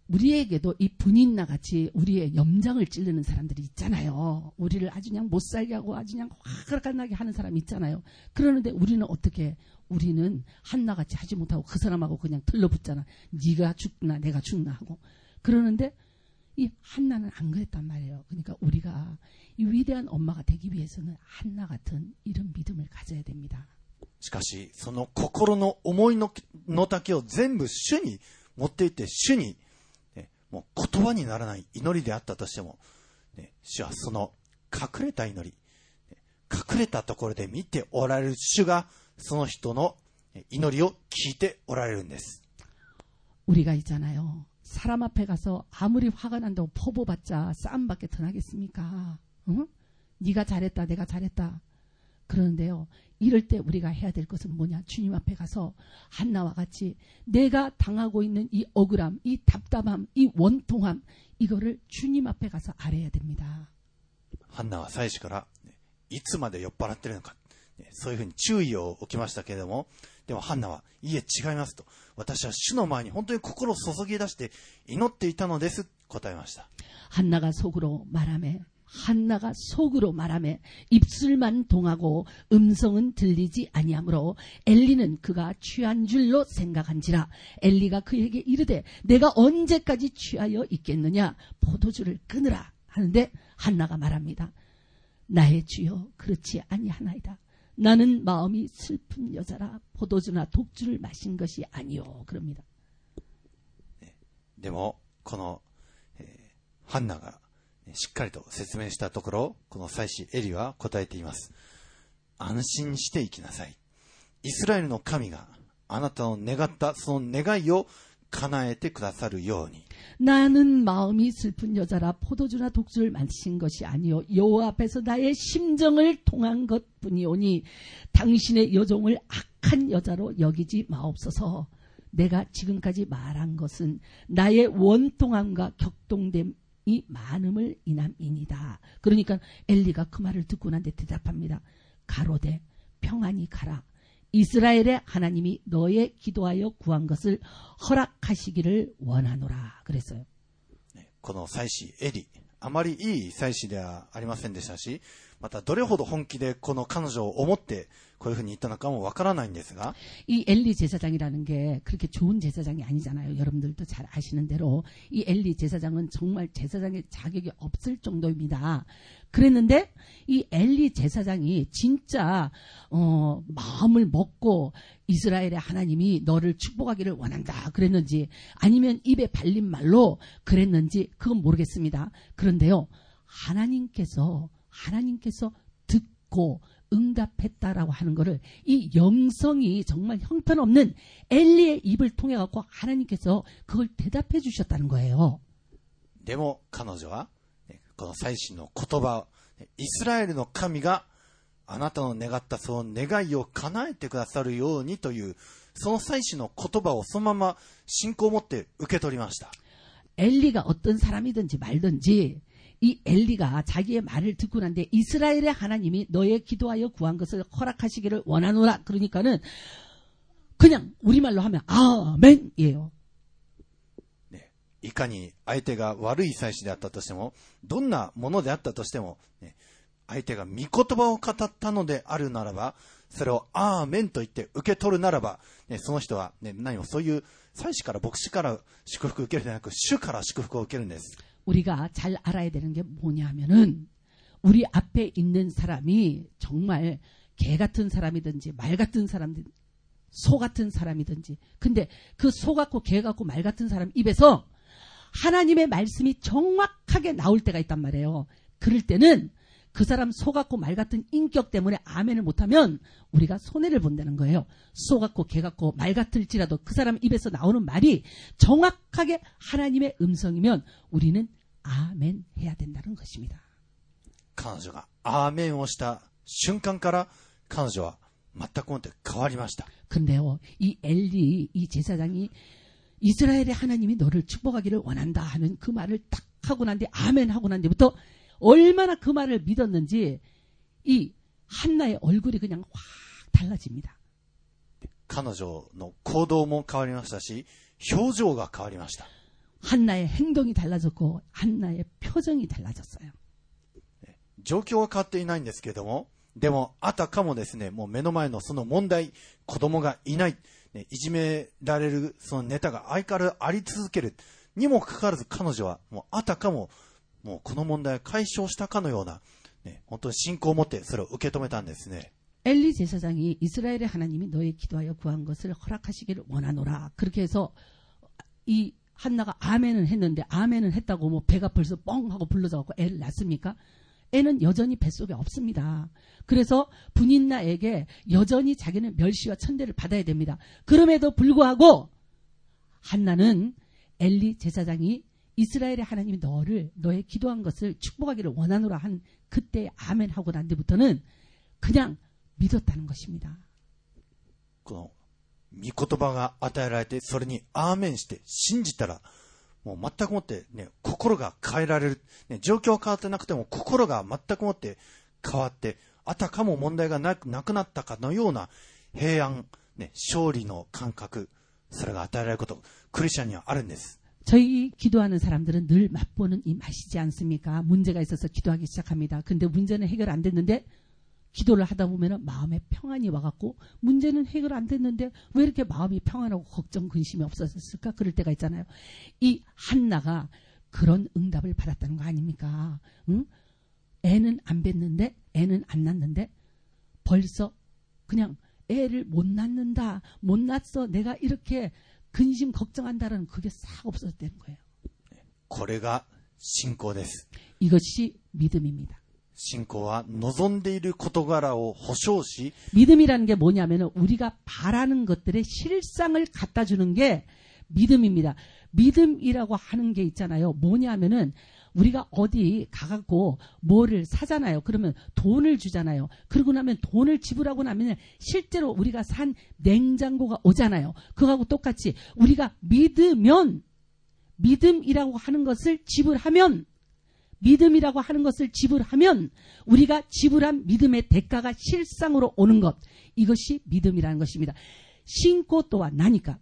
우리에게도 이 분인나 같이 우리의 염장을 찌르는 사람들이 있잖아요. 우리를 아주 그냥 못 살게 하고 아주 그냥 화끈하게 하는 사람이 있잖아요. 그러는데 우리는 어떻게, 우리는 한나같이 하지 못하고 그 사람하고 그냥 들러붙잖아. 네가 죽나 내가 죽나 하고. 그러는데 이 한나는 안 그랬단 말이에요. 그러니까 우리가 이 위대한 엄마가 되기 위해서는 한나 같은 이런 믿음을 가져야 됩니다.
しかし、その心の思いのの丈を全部主に持っていって、主に、ね、もう言葉にならない祈りであったとしても、ね、主はその隠れた祈り、ね、隠れたところで見ておられる主が、その人の祈りを聞いておられるんです。
우리가 있잖아요. 사람 앞에 가서 아무리 화가 난다고 퍼부어봤자 싸움밖에 더 나겠습니까? 응? 네가 잘했다, 내가 잘했다. 그러는데요. 이럴 때 우리가 해야 될 것은 뭐냐? 주님 앞에 가서 한나와 같이 내가 당하고 있는 이 억울함, 이 답답함, 이 원통함, 이거를 주님 앞에 가서 아뢰야 됩니다.
ハンナは祭司から、ね、いつまで酔っ払ってるのか、ね、そういうふうに注意を受けましたけれども、でもハンナは、いえ違いますと、私は主の前に本当に心を注ぎ出して祈っていたのです答えました。
한나가 속으로 말하매, 한나가 속으로 말하매 입술만 동하고 음성은 들리지 아니하므로 엘리는 그가 취한 줄로 생각한지라. 엘리가 그에게 이르되 내가 언제까지 취하여 있겠느냐, 포도주를 끊으라 하는데 한나가 말합니다. 나의 주여 그렇지 아니하나이다. 나는 마음이 슬픈 여자라 포도주나 독주를 마신 것이 아니요. 그럽니다.
でもこの、えー、ハンナがしっかりと説明したところ、この祭司エリは答えています。安心して生きなさい。イスラエルの神があなたの願ったその願いを叶えてくださるように。
나는 마음이 슬픈 여자라 포도주나 독주를 마신 것이 아니요 여호와 앞에서 나의 심정을 통한 것뿐이오니 당신의 여종을 악한 여자로 여기지 마옵소서. 내가 지금까지 말한 것은 나의 원통함과 격동됨 이 많음을 인함이니다. 그러니까 엘리가 그 말을 듣고 난 데 대답합니다. 가로되 평안히 가라. 이스라엘의 하나님이 너의 기도하여 구한 것을 허락하시기를 원하노라. 그랬어요.
この祭司エリ、あまりいい祭司ではありませんでしたし、またどれほど本気でこの彼女を思ってこういうふうに言ったのかもわからないんですが、
이 엘리 제사장이라는 게 그렇게 좋은 제사장이 아니잖아요. 여러분들도 잘 아시는 대로 이 엘리 제사장은 정말 제사장의 자격이 없을 정도입니다. 그랬는데 이 엘리 제사장이 진짜 어, 마음을 먹고 이스라엘의 하나님이 너를 축복하기를 원한다 그랬는지 아니면 입에 발린 말로 그랬는지 그건 모르겠습니다. 그런데요, 하나님께서 하나님께서 듣고 응답했다라고 하는 것을 이 영성이 정말 형편없는 엘리의 입을 통해 갖고 하나님께서 그걸 대답해 주셨다는 거예요.
でも彼女はこの祭司の言葉、イスラエルの神があなたの願ったその願いを叶えてくださるようにというその祭司の言葉をそのまま信仰を持って受け取りました。
엘리가 어떤 사람이든지 말든지 이 엘리가 자기의 말을 듣고 난데 이스라엘의 하나님이 너의 기도하여 구한 것을 허락하시기를 원하노라. 그러니까는 그냥 우리말로 하면 아멘이에요.
いかに相手が悪い祭司であったとしても、どんなものであったとしても、ね、相手が御言葉を語ったのであるならば、それをアーメンと言って受け取るならば、ね、その人は、ね、何もそういう祭司から牧師から祝福を受けるのではなく、主から祝福を受けるんです。
우리가 잘 알아야 되는 게 뭐냐면은 우리 앞에 있는 사람이 정말 개 같은 사람이든지 말 같은 사람이든지 소 같은 사람이든지, 근데 그 소 같고 개 같고 말 같은 사람 입에서 하나님의 말씀이 정확하게 나올 때가 있단 말이에요. 그럴 때는 그 사람 소 같고 말 같은 인격 때문에 아멘을 못하면 우리가 손해를 본다는 거예요. 소 같고 개 같고 말 같을지라도 그 사람 입에서 나오는 말이 정확하게 하나님의 음성이면 우리는 아멘 해야 된다는 것입니다.
彼女がアーメンをした瞬間から彼女は全くもって変わりました。
근데요, 이 엘리 이 제사장이 이스라엘의 하나님이 너를 축복하기를 원한다 하는 그 말을 딱 하고 난 뒤 아멘 하고 난 뒤부터 얼마나 그 말을 믿었는지 이 한나의 얼굴이 그냥 확 달라집니다.
彼女の行動も変わりましたし、表情が変わりました。
한나의 행동이 달라졌고 한나의 표정이 달라졌어요.
状況は変わっていないんですけれども、でもあたかもですね、もう目の前のその問題、子供がいない、ね、いじめられるそのネタが相変わらずあり続けるにもかかわらず、彼女はもうあたかももうこの問題を解消したかのような、ね、本当に信仰を持ってそれを受け止めたんですね。
엘리 제사장이 이스라엘의 하나님이 너의 기도하여 구한 것을 허락하시기를 원하노라. 그렇게 해서 이 한나가 아멘은 했는데, 아멘은 했다고 뭐 배가 벌써 뻥 하고 불러져갖고 애를 낳습니까? 애는 여전히 뱃속에 없습니다. 그래서 분인나에게 여전히 자기는 멸시와 천대를 받아야 됩니다. 그럼에도 불구하고 한나는 엘리 제사장이 이스라엘의 하나님이 너를 너의 기도한 것을 축복하기를 원하노라 한 그때 아멘 하고 난 뒤부터는 그냥 믿었다는 것입니다.
この御言葉が与えられて、それにアーメンして信じたら、もう全くもって、ね、心が変えられる、ね、状況は変わってなくても心が全くもって変わって、あたかも問題がなく、なくなったかのような平安、ね、勝利の感覚、それが与えられること、クリスチャンにはあるんです。
저희 기도하는 사람들은 늘 맛보는 이 맛이지 않습니까? 문제가 있어서 기도하기 시작합니다. 근데 문제는 해결 안 됐는데 기도를 하다 보면 마음에 평안이 와갖고 문제는 해결 안 됐는데 왜 이렇게 마음이 평안하고 걱정 근심이 없어졌을까? 그럴 때가 있잖아요. 이 한나가 그런 응답을 받았다는 거 아닙니까? 응? 애는 안 뵀는데 애는 안 낳는데 벌써 그냥 애를 못 낳는다, 못 낳았어, 내가 이렇게 근심 걱정한다라는 그게 싹 없어졌다는 거예요.
これが信仰です。
이것이 믿음입니다.
信仰は望んでいる事柄を保証し、
믿음이라는 게 뭐냐면은 우리가 바라는 것들의 실상을 갖다 주는 게 믿음입니다. 믿음이라고 하는 게 있잖아요. 뭐냐면은 우리가 어디 가갖고 뭐를 사잖아요. 그러면 돈을 주잖아요. 그러고 나면 돈을 지불하고 나면 실제로 우리가 산 냉장고가 오잖아요. 그거하고 똑같이 우리가 믿으면, 믿음이라고 하는 것을 지불하면, 믿음이라고 하는 것을 지불하면 우리가 지불한 믿음의 대가가 실상으로 오는 것, 이것이 믿음이라는 것입니다. 신고 또한 나니까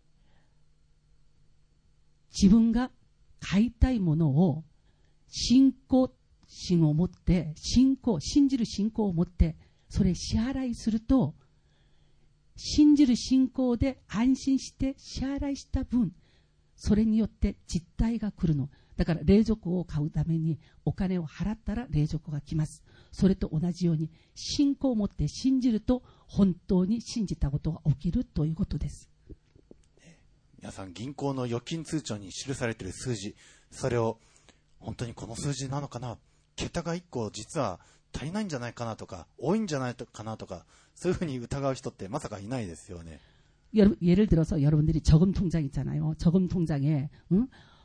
自分が買いたいものを信仰心を持って、信仰、信じる信仰を持って、それ支払いすると、信じる信仰で安心して支払いした分、それによって実体が来るの。だから冷蔵庫を買うためにお金を払ったら冷蔵庫が来ます。それと同じように信仰を持って信じると本当に信じたことが起きるということです。
皆さん銀行の預金通帳に記されている数字、それを本当にこの数字なのかな、桁がいっこ実は足りないんじゃないかなとか多いんじゃないかなとか、そういうふうに疑う人ってまさかいないですよね。
예를 들어서 여러분들이 저금 통장 있잖아요. 저금 통장에 응?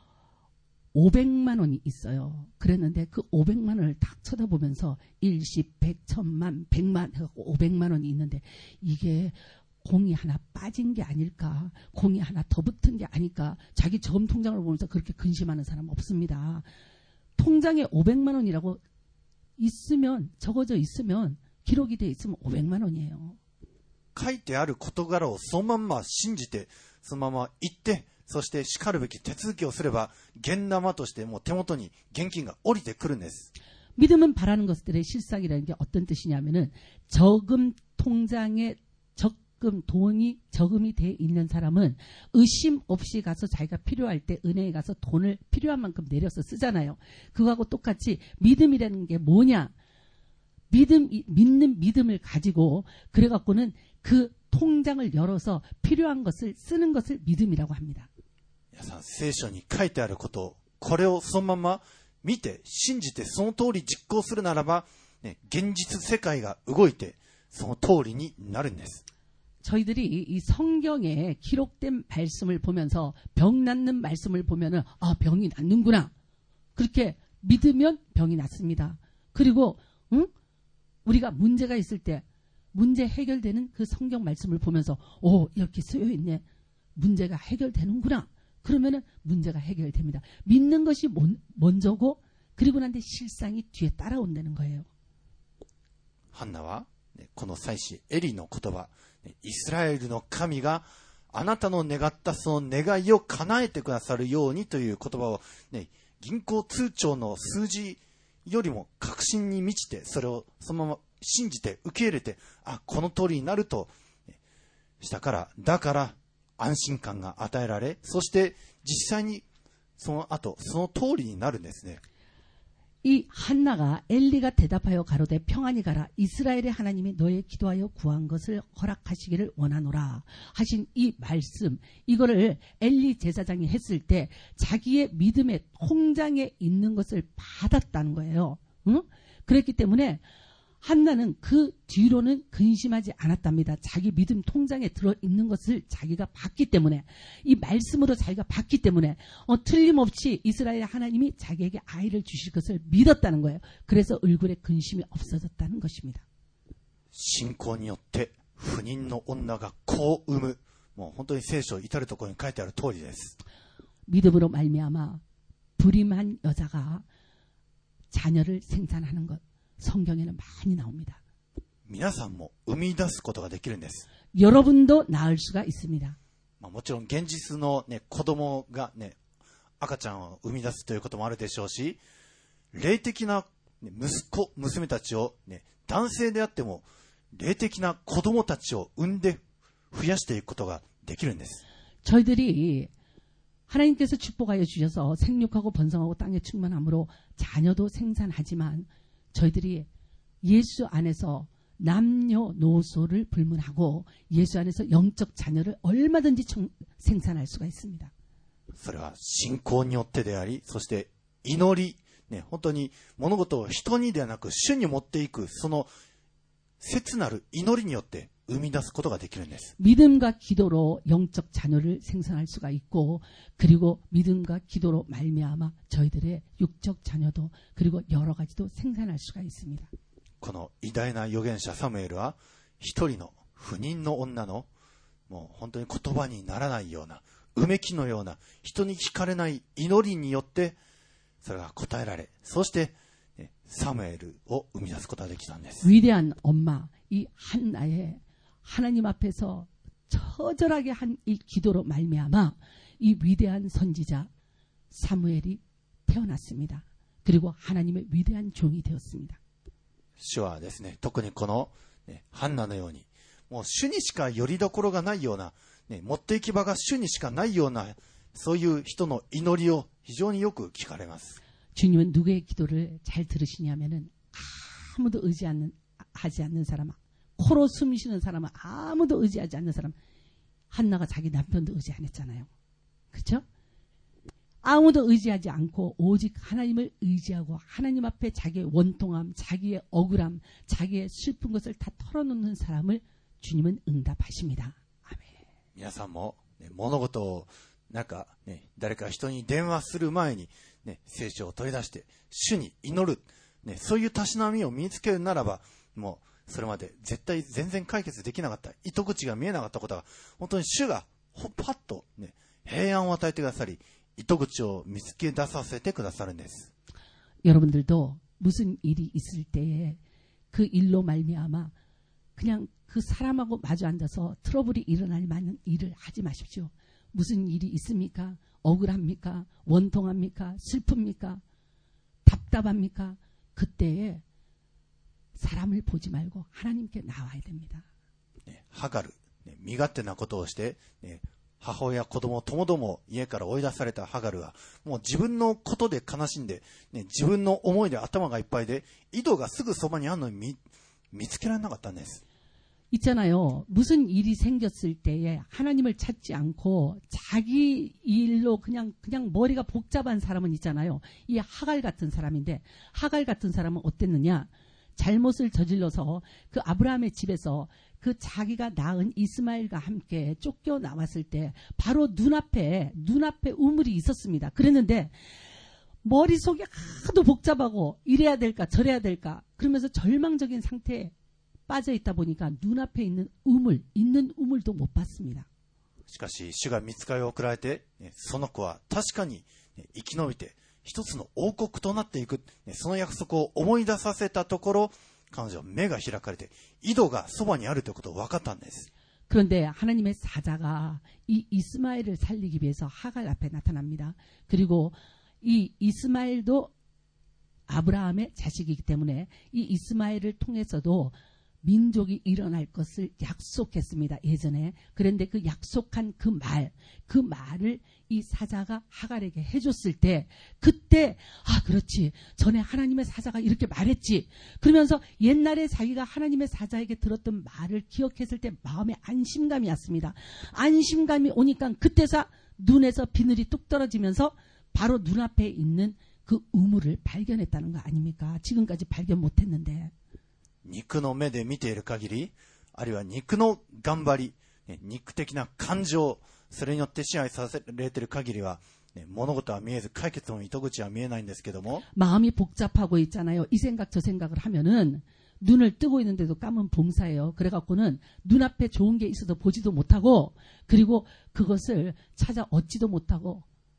오백만 원이 있어요. 그랬는데 그 오백만 원을 딱 쳐다보면서 일십, 백, 천만, 백만 해갖고 오백만 원이 있는데 이게 공이 하나 빠진 게 아닐까, 공이 하나 더 붙은 게 아닐까, 자기 저금 통장을 보면서 그렇게 근심하는 사람 없습니다. 통장에 오백만 원이라고 있으면, 적어져 있으면, 기록이 돼 있으면 오백만 원이에요.
書いてある事柄をそのまんま信じて、そのまま言って、そしてしかるべき手続きをすれば、現玉としてもう手元に現金が降りてくるんです。
믿음은 바라는 것들의 실상이라는 게 어떤 뜻이냐면은 저금 통장에 적금 돈이 저금이 돼 있는 사람은 의심 없이 가서 자기가 필요할 때 은행에 가서 돈을 필요한 만큼 내려서 쓰잖아요. 그거하고 똑같이 믿음이라는 게 뭐냐? 믿음, 믿는 믿음을 가지고 그래갖고는 그 통장을 열어서 필요한 것을 쓰는 것을 믿음이라고 합니다.
皆さん聖書に書いてあること、これをそのまま見て信じてその通り実行するならば、ね、現実世界が動いてその通りになるんです。
저희들이 이 성경에 기록된 말씀을 보면서 병 낫는 말씀을 보면은 아 병이 낫는구나 그렇게 믿으면 병이 낫습니다. 그리고 응? 우리가 문제가 있을 때 문제 해결되는 그 성경 말씀을 보면서 오 이렇게 쓰여 있네, 문제가 해결되는구나, 그러면은 문제가 해결됩니다. 믿는 것이 먼저고 그리고 난 뒤 실상이 뒤에 따라온다는 거예요.
ハンナはこの祭司エリの言葉、イスラエルの神があなたの願ったその願いを叶えてくださるようにという言葉を、ね、銀行通帳の数字よりも確信に満ちて、それをそのまま信じて受け入れて、あ、この通りになるとしたから、だから安心感が与えられ、そして実際にその後その通りになるんですね。
이 한나가 엘리가 대답하여 가로되 평안히 가라 이스라엘의 하나님이 너의 기도하여 구한 것을 허락하시기를 원하노라 하신 이 말씀, 이거를 엘리 제사장이 했을 때 자기의 믿음의 통장에 있는 것을 받았다는 거예요. 응? 그랬기 때문에 한나는 그 뒤로는 근심하지 않았답니다. 자기 믿음 통장에 들어있는 것을 자기가 봤기 때문에, 이 말씀으로 자기가 봤기 때문에 어, 틀림없이 이스라엘 하나님이 자기에게 아이를 주실 것을 믿었다는 거예요. 그래서 얼굴에 근심이 없어졌다는 것입니다.
信仰によって不妊の女が子を産む。もう本当に聖書至るところに書いてある通りです。
믿음으로 말미암아 불임한 여자가 자녀를 생산하는 것, 성경에는 많이 나옵니다.
皆さんも生み出すことができるんです。
여러분도 낳을 수가 있습니다.
まあ、もちろん現実の、ね、子供が、ね、赤ちゃんを生み出すということもあるでしょうし、霊的な、ね、息子娘たちを、ね、男性であっても霊的な子供たちを産んで増やしていくことができるんです。
저희들이 하나님께서 축복하여 주셔서 생육하고 번성하고 땅에 충만함으로 자녀도 생산하지만 저희들이 예수 안에서 남녀노소를 불문하고 예수 안에서 영적 자녀를 얼마든지 청, 생산할 수가 있습니다.
それは信仰によってであり、そして祈り、ね、本当に物事を人にではなく主に持っていく、その切なる祈りによって生み出すことができるんです。
믿음과 기도로 영적 자녀를 생산할 수가 있고, 그리고 믿음과 기도로 말미암아 저희들의 육적 자녀도 그리고 여러 가지도 생산할 수가 있습니다.
この偉大な預言者サムエルは一人の不妊の女のもう本当に言葉にならないようなうめきのような人に聞かれない祈りによってそれが答えられ、そしてサムエルを生み出すことができたんです。
위대한 엄마 이 한나의 하나님 앞에서 처절하게 한 이 기도로 말미암아 이 위대한 선지자 사무엘이 태어났습니다. 그리고 하나님의 위대한 종이 되었습니다.
主はですね、特にこの、ね、ハンナのようにもう主にしかよりどころがないような、ね、持って行き場が主にしかないようなそういう人の祈りを非常によく聞かれます。
주님은 누구의 기도를 잘 들으시냐면은 아무도 의지 않는, 하지 않는 사람, 코로 숨 쉬는 사람은 아무도 의지하지 않는 사람. 한나가 자기 남편도 의지 안 했잖아요. 그렇죠? 아무도 의지하지 않고 오직 하나님을 의지하고 하나님 앞에 자기의 원통함, 자기의 억울함, 자기의 슬픈 것을 다 털어놓는 사람을 주님은 응답하십니다. 아멘.
皆さんも、ね、物事をなんか、ね、誰か人に電話する前に、ね、聖書を取り出して主に祈る、ね、そういうたしなみを身につけるならば、もうそれまで絶対全然解決できなかった糸口が見えなかったことが本当に主がパッと、ね、平安を与えてくださり糸口を見つけ出させてくださるんです。
여러분들도 무슨 일이 있을 때에 그 일로 말미암아 그냥 그 사람하고 마주 앉아서 트러블이 일어날 만한 일을 하지 마십시오. 무슨 일이 있습니까? 억울합니까? 원통합니까? 슬픕니까? 답답합니까? 그때에 사람을 보지 말고 하나님께 나와야 됩니다.
ハガル、身勝手なことをして、母親、子供ともども家から追い出されたハガルはもう自分のことで悲しんで、自分の思いで頭がいっぱいで井戸がすぐそばにあるのに 見, 見つけられなかったんです。
있잖아요. 무슨 일이 생겼을 때에 하나님을 찾지 않고 자기 일로 그냥 그냥 머리가 복잡한 사람은 있잖아요. 이 하갈 같은 사람인데 하갈 같은 사람은 어땠느냐? 잘못을 저질러서 그 아브라함의 집에서 그 자기가 낳은 이스마엘과 함께 쫓겨 나왔을 때 바로 눈앞에 눈앞에 우물이 있었습니다. 그랬는데 머릿속이 하도 복잡하고 이래야 될까 저래야 될까 그러면서 절망적인 상태에 빠져 있다 보니까 눈앞에 있는 우물 있는 우물도 못 봤습니다.
しかし主が御使いを送られてその子は確かに生き延びて一つの王国となっていく、その約束を思い出させたところ彼女は目が開かれて井戸がそばにあるということを分かったんです。
그런데 하나님의 사자가 이 이스마엘을 살리기 위해서 하갈 앞에 나타납니다. 그리고 이 이스마엘도 아브라함의 자식이기 때문에 이 이스마엘을 통해서도 민족이 일어날 것을 약속했습니다. 예전에. 그런데 그 약속한 그 말, 그 말을 이 사자가 하갈에게 해줬을 때 그때 아 그렇지 전에 하나님의 사자가 이렇게 말했지. 그러면서 옛날에 자기가 하나님의 사자에게 들었던 말을 기억했을 때 마음에 안심감이 왔습니다. 안심감이 오니까 그때서 눈에서 비늘이 뚝 떨어지면서 바로 눈앞에 있는 그 우물을 발견했다는 거 아닙니까? 지금까지 발견 못했는데.
肉の目で見ている限り、あるいは肉の頑張り、ね、肉的な感情、それによって支配されている限りは、ね、物事は見えず解決の糸口は見えないんですけども、
마음이 복잡하고 있잖아요. 이 생각 저 생각을 하면은 눈을 뜨고 있는데도 감은 봉사예요. 그래갖고는 눈앞에 좋은 게 있어도 보지도 못하고 그리고 그것을 찾아 얻지도 못하고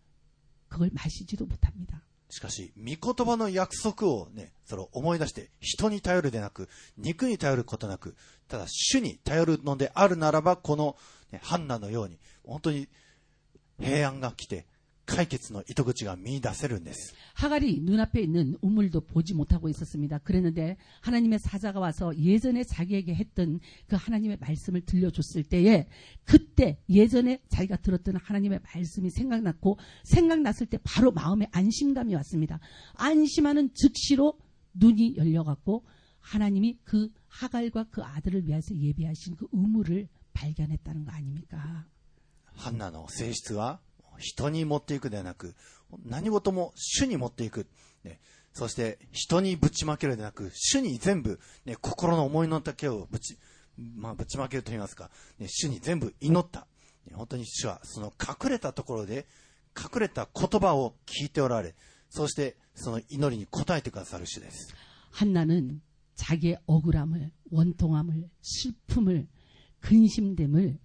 그걸 마시지도 못합니다.
しかし、御言葉の約束をね、それを思い出して、人に頼るでなく、肉に頼ることなく、ただ主に頼るのであるならば、この、ね、ハンナのように、本当に平安が来て、解決の糸口が見出せるんです。
하갈이 눈앞에 있는 우물도 보지 못하고 있었습니다. 그랬는데 하나님의 사자가 와서 예전에 자기에게 했던 그 하나님의 말씀을 들려줬을 때에 그때 예전에 자기가 들었던 하나님의 말씀이 생각났고 생각났을 때 바로 마음에 안심감이 왔습니다. 안심하는 즉시로 눈이 열려갖고 하나님이 그 하갈과 그 아들을 위해서 예비하신 그 우물을 발견했다는 거 아닙니까?
ハンナの性質は人に持っていくではなく、何事も主に持っていく、ね、そして人にぶちまけるではなく、主に全部、ね、心の思いの丈をぶち、まあ、ぶちまけると言いますか、ね、主に全部祈った、ね、本当に主はその隠れたところで隠れた言葉を聞いておられ、そしてその祈りに応えてくださる主です。
한나는 자기의 억울함을, 원통함을, 슬픔을, 근심됨을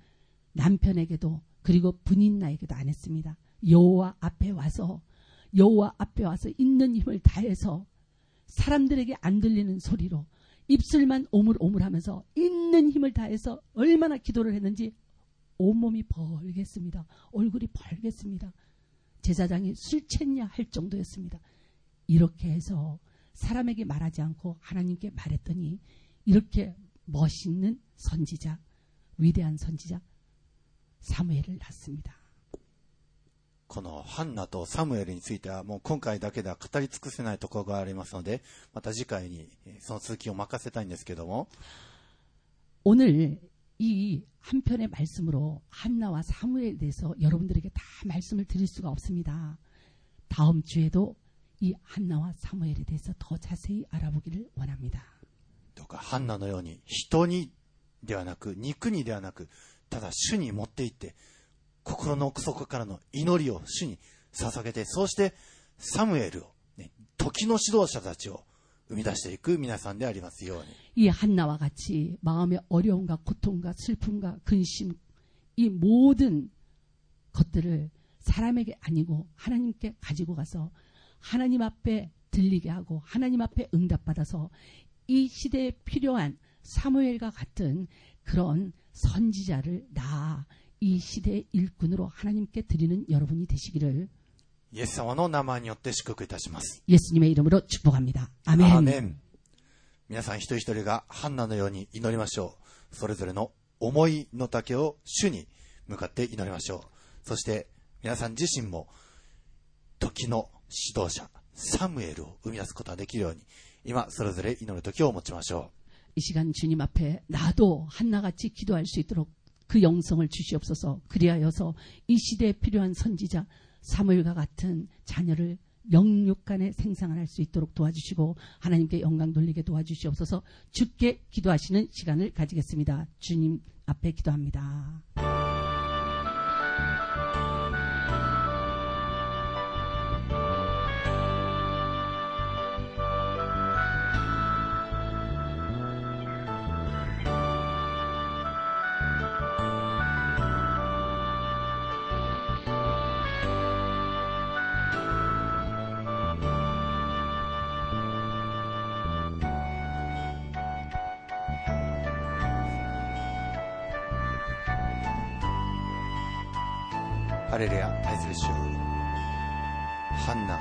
남편에게도 그리고 부인 나에게도 안 했습니다. 여호와 앞에 와서 여호와 앞에 와서 있는 힘을 다해서 사람들에게 안 들리는 소리로 입술만 오물오물하면서 있는 힘을 다해서 얼마나 기도를 했는지 온몸이 벌겠습니다. 얼굴이 벌겠습니다. 제사장이 술 챘냐 할 정도였습니다. 이렇게 해서 사람에게 말하지 않고 하나님께 말했더니 이렇게 멋있는 선지자, 위대한 선지자 사무엘을 낳습니다.
このハンナとサムエルについてはもう今回だけでは語り尽くせないところがありますので、また次回にその続きを任せたいんですけども、
오늘 이 한 편의 말씀으로 한나와 사무엘에 대해서 여러분들에게 다 말씀을 드릴 수가 없습니다. 다음 주에도 이 한나와 사무엘에 대해서 더 자세히 알아보기를 원합니다.
どうかハンナのように人にではなく肉にではなく、ただ主に持っていって心の奥底からの祈りを主に捧げて、そうしてサムエルを、ね、時の指導者たちを生み出していく皆さんでありますように。
이 한나와 같이 마음의 어려움과 고통과 슬픔과 근심 이 모든 것들을 사람에게 아니고 하나님께 가지고 가서 하나님 앞에 들리게 하고 하나님 앞에 응답받아서 이 시대에 필요한 사무엘과 같은 그런 선지자를 낳아 이 시대의 일꾼으로 하나님께 드리는 여러분이 되시기를
イエス様の名前によって祝福いたします。
예수님의 이름으로 축복합니다. 아멘.
アーメン。皆さん一人一人がハンナのように祈りましょう。それぞれの思いの丈を主に向かって祈りましょう。そして皆さん自身も時の指導者サムエルを生み出すことができるように、今それぞれ祈る時を持ちましょう。
이 시간 주님 앞에 나도 한나같이 기도할 수 있도록 그 영성을 주시옵소서. 그리하여서 이 시대에 필요한 선지자 사무엘과 같은 자녀를 영육간에 생산할 수 있도록 도와주시고 하나님께 영광 돌리게 도와주시옵소서. 주께 기도하시는 시간을 가지겠습니다. 주님 앞에 기도합니다.
ハレルヤ。愛する主よ、ハンナ、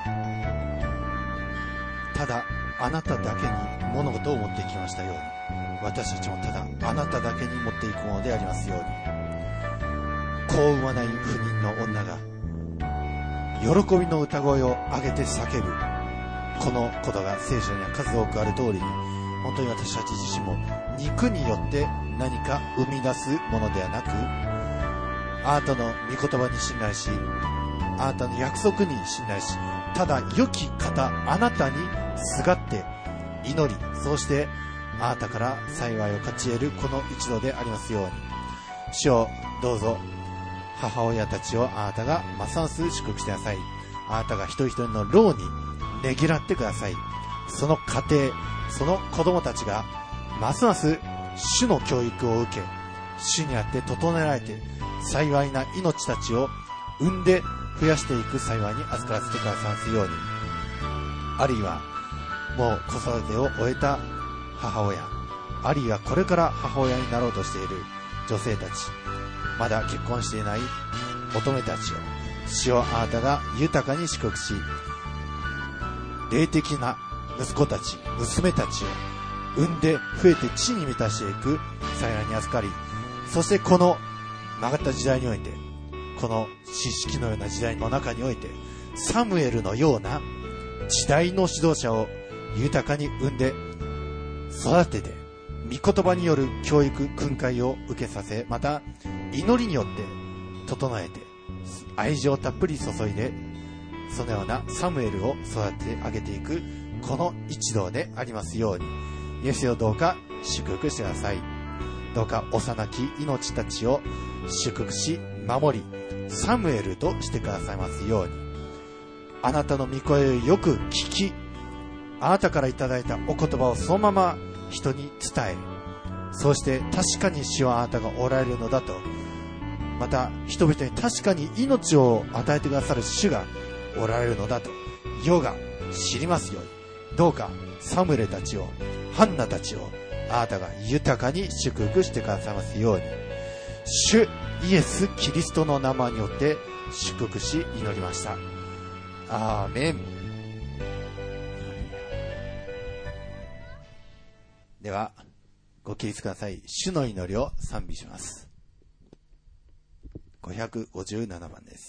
ただあなただけに物事を持っていきましたように、私たちもただあなただけに持っていくものでありますように、子を産まない不妊の女が喜びの歌声を上げて叫ぶ、このことが聖書には数多くある通りに、本当に私たち自身も肉によって何か生み出すものではなく、あなたの御言葉に信頼し、あなたの約束に信頼し、ただ良き方あなたにすがって祈り、そうしてあなたから幸いを勝ち得るこの一度でありますように、主よ、どうぞ母親たちをあなたがますます祝福してください。あなたが一人一人の労にねぎらってください。その家庭、その子供たちがますます主の教育を受け、主にあって整えられて幸いな命たちを産んで増やしていく幸いに預からせてくださいますように、あるいはもう子育てを終えた母親、あるいはこれから母親になろうとしている女性たち、まだ結婚していない乙女たちを、主をあなたが豊かに祝福し、霊的な息子たち、娘たちを産んで増えて地に満たしていく幸いに預かり、そしてこの曲がった時代において、この知識のような時代の中において、サムエルのような時代の指導者を豊かに産んで育てて、御言葉による教育訓戒を受けさせ、また祈りによって整えて愛情たっぷり注いで、そのようなサムエルを育て上げていくこの一同でありますように、イエスよ、どうか祝福してください。どうか幼き命たちを祝福し守り、サムエルとしてくださいますように、あなたの御声をよく聞き、あなたからいただいたお言葉をそのまま人に伝え、そうして確かに主はあなたがおられるのだと、また人々に確かに命を与えてくださる主がおられるのだと世が知りますように、どうかサムエルたちを、ハンナたちをあなたが豊かに祝福してくださいますように、主イエス・キリストの名前によって祝福し祈りました。アーメン。ではご起立ください。主の祈りを賛美します。ごひゃくごじゅうななばんです。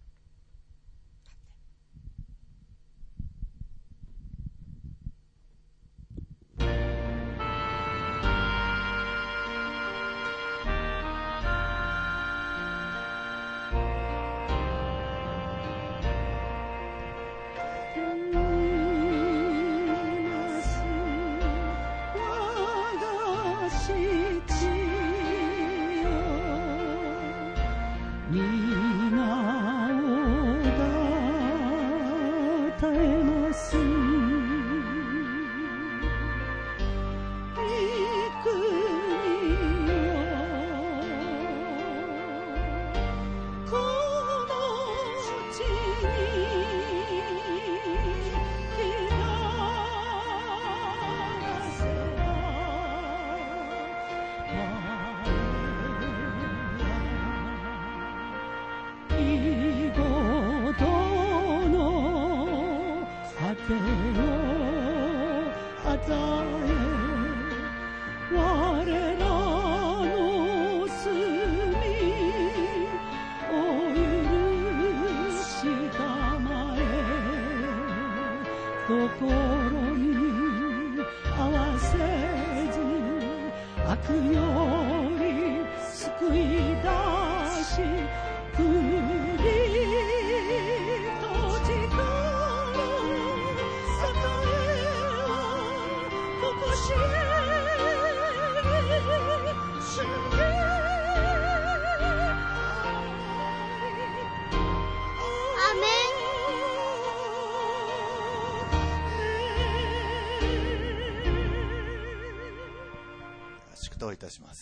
いたします。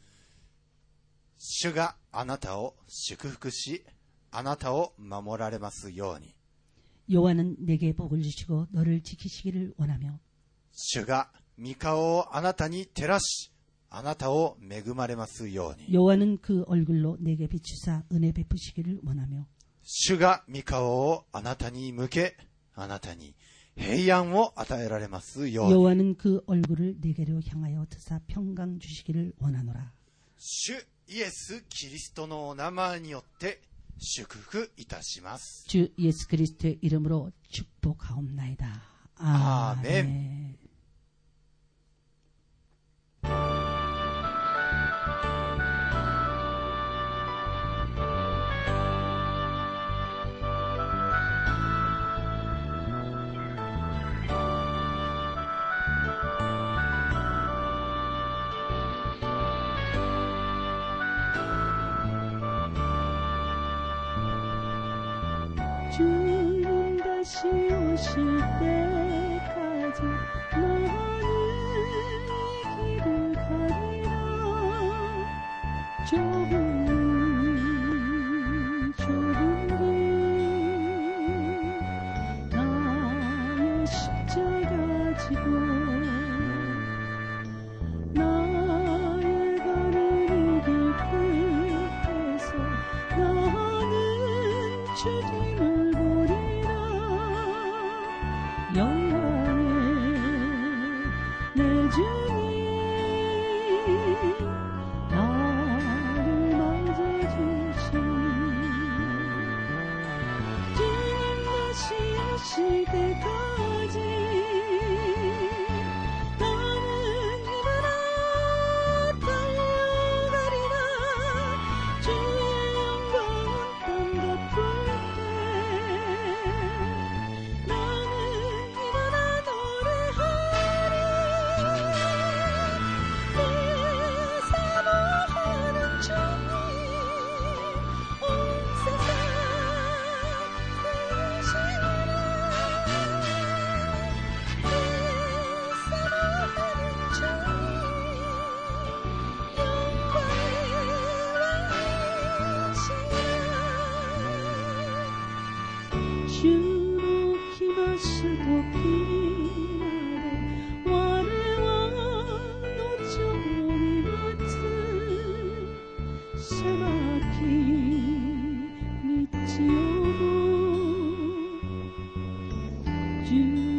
主があなたを祝福し、あなたを守られますように。
여호와는 내게 복을 주시고 너를 지키시기를 원하며
主が御顔をあなたに照らし、 あなたを恵まれますように。
여호와는 그 얼굴로 내게 비추사 은혜 베푸시기를 원하며
主が御顔をあなたに向け、あなたに平安を与えられますように。
여호와는 그 얼굴을 내게로 향하여 드사 평강 주시기를 원하노라.
主イエス・キリストのお名前によって祝福いたします。
주 예수 그리스도의 이름으로 축복하옵나이다. 아멘. 아멘. 주님 다시 오실 때까지 나는 이 길을 가리라. 좁은 좁은 길 나의 십자가 지고 나의 가는 이 길 끝에서 나는 주님을 영광의 내 주님 나를 맞아주신 주님 다시 오실 때까지 나는 일어나 달려가리라. 주의 영광은 땅 덮을 주로 기마시도 피나되 와레와 노정이 같은 사막이 믿지오고 주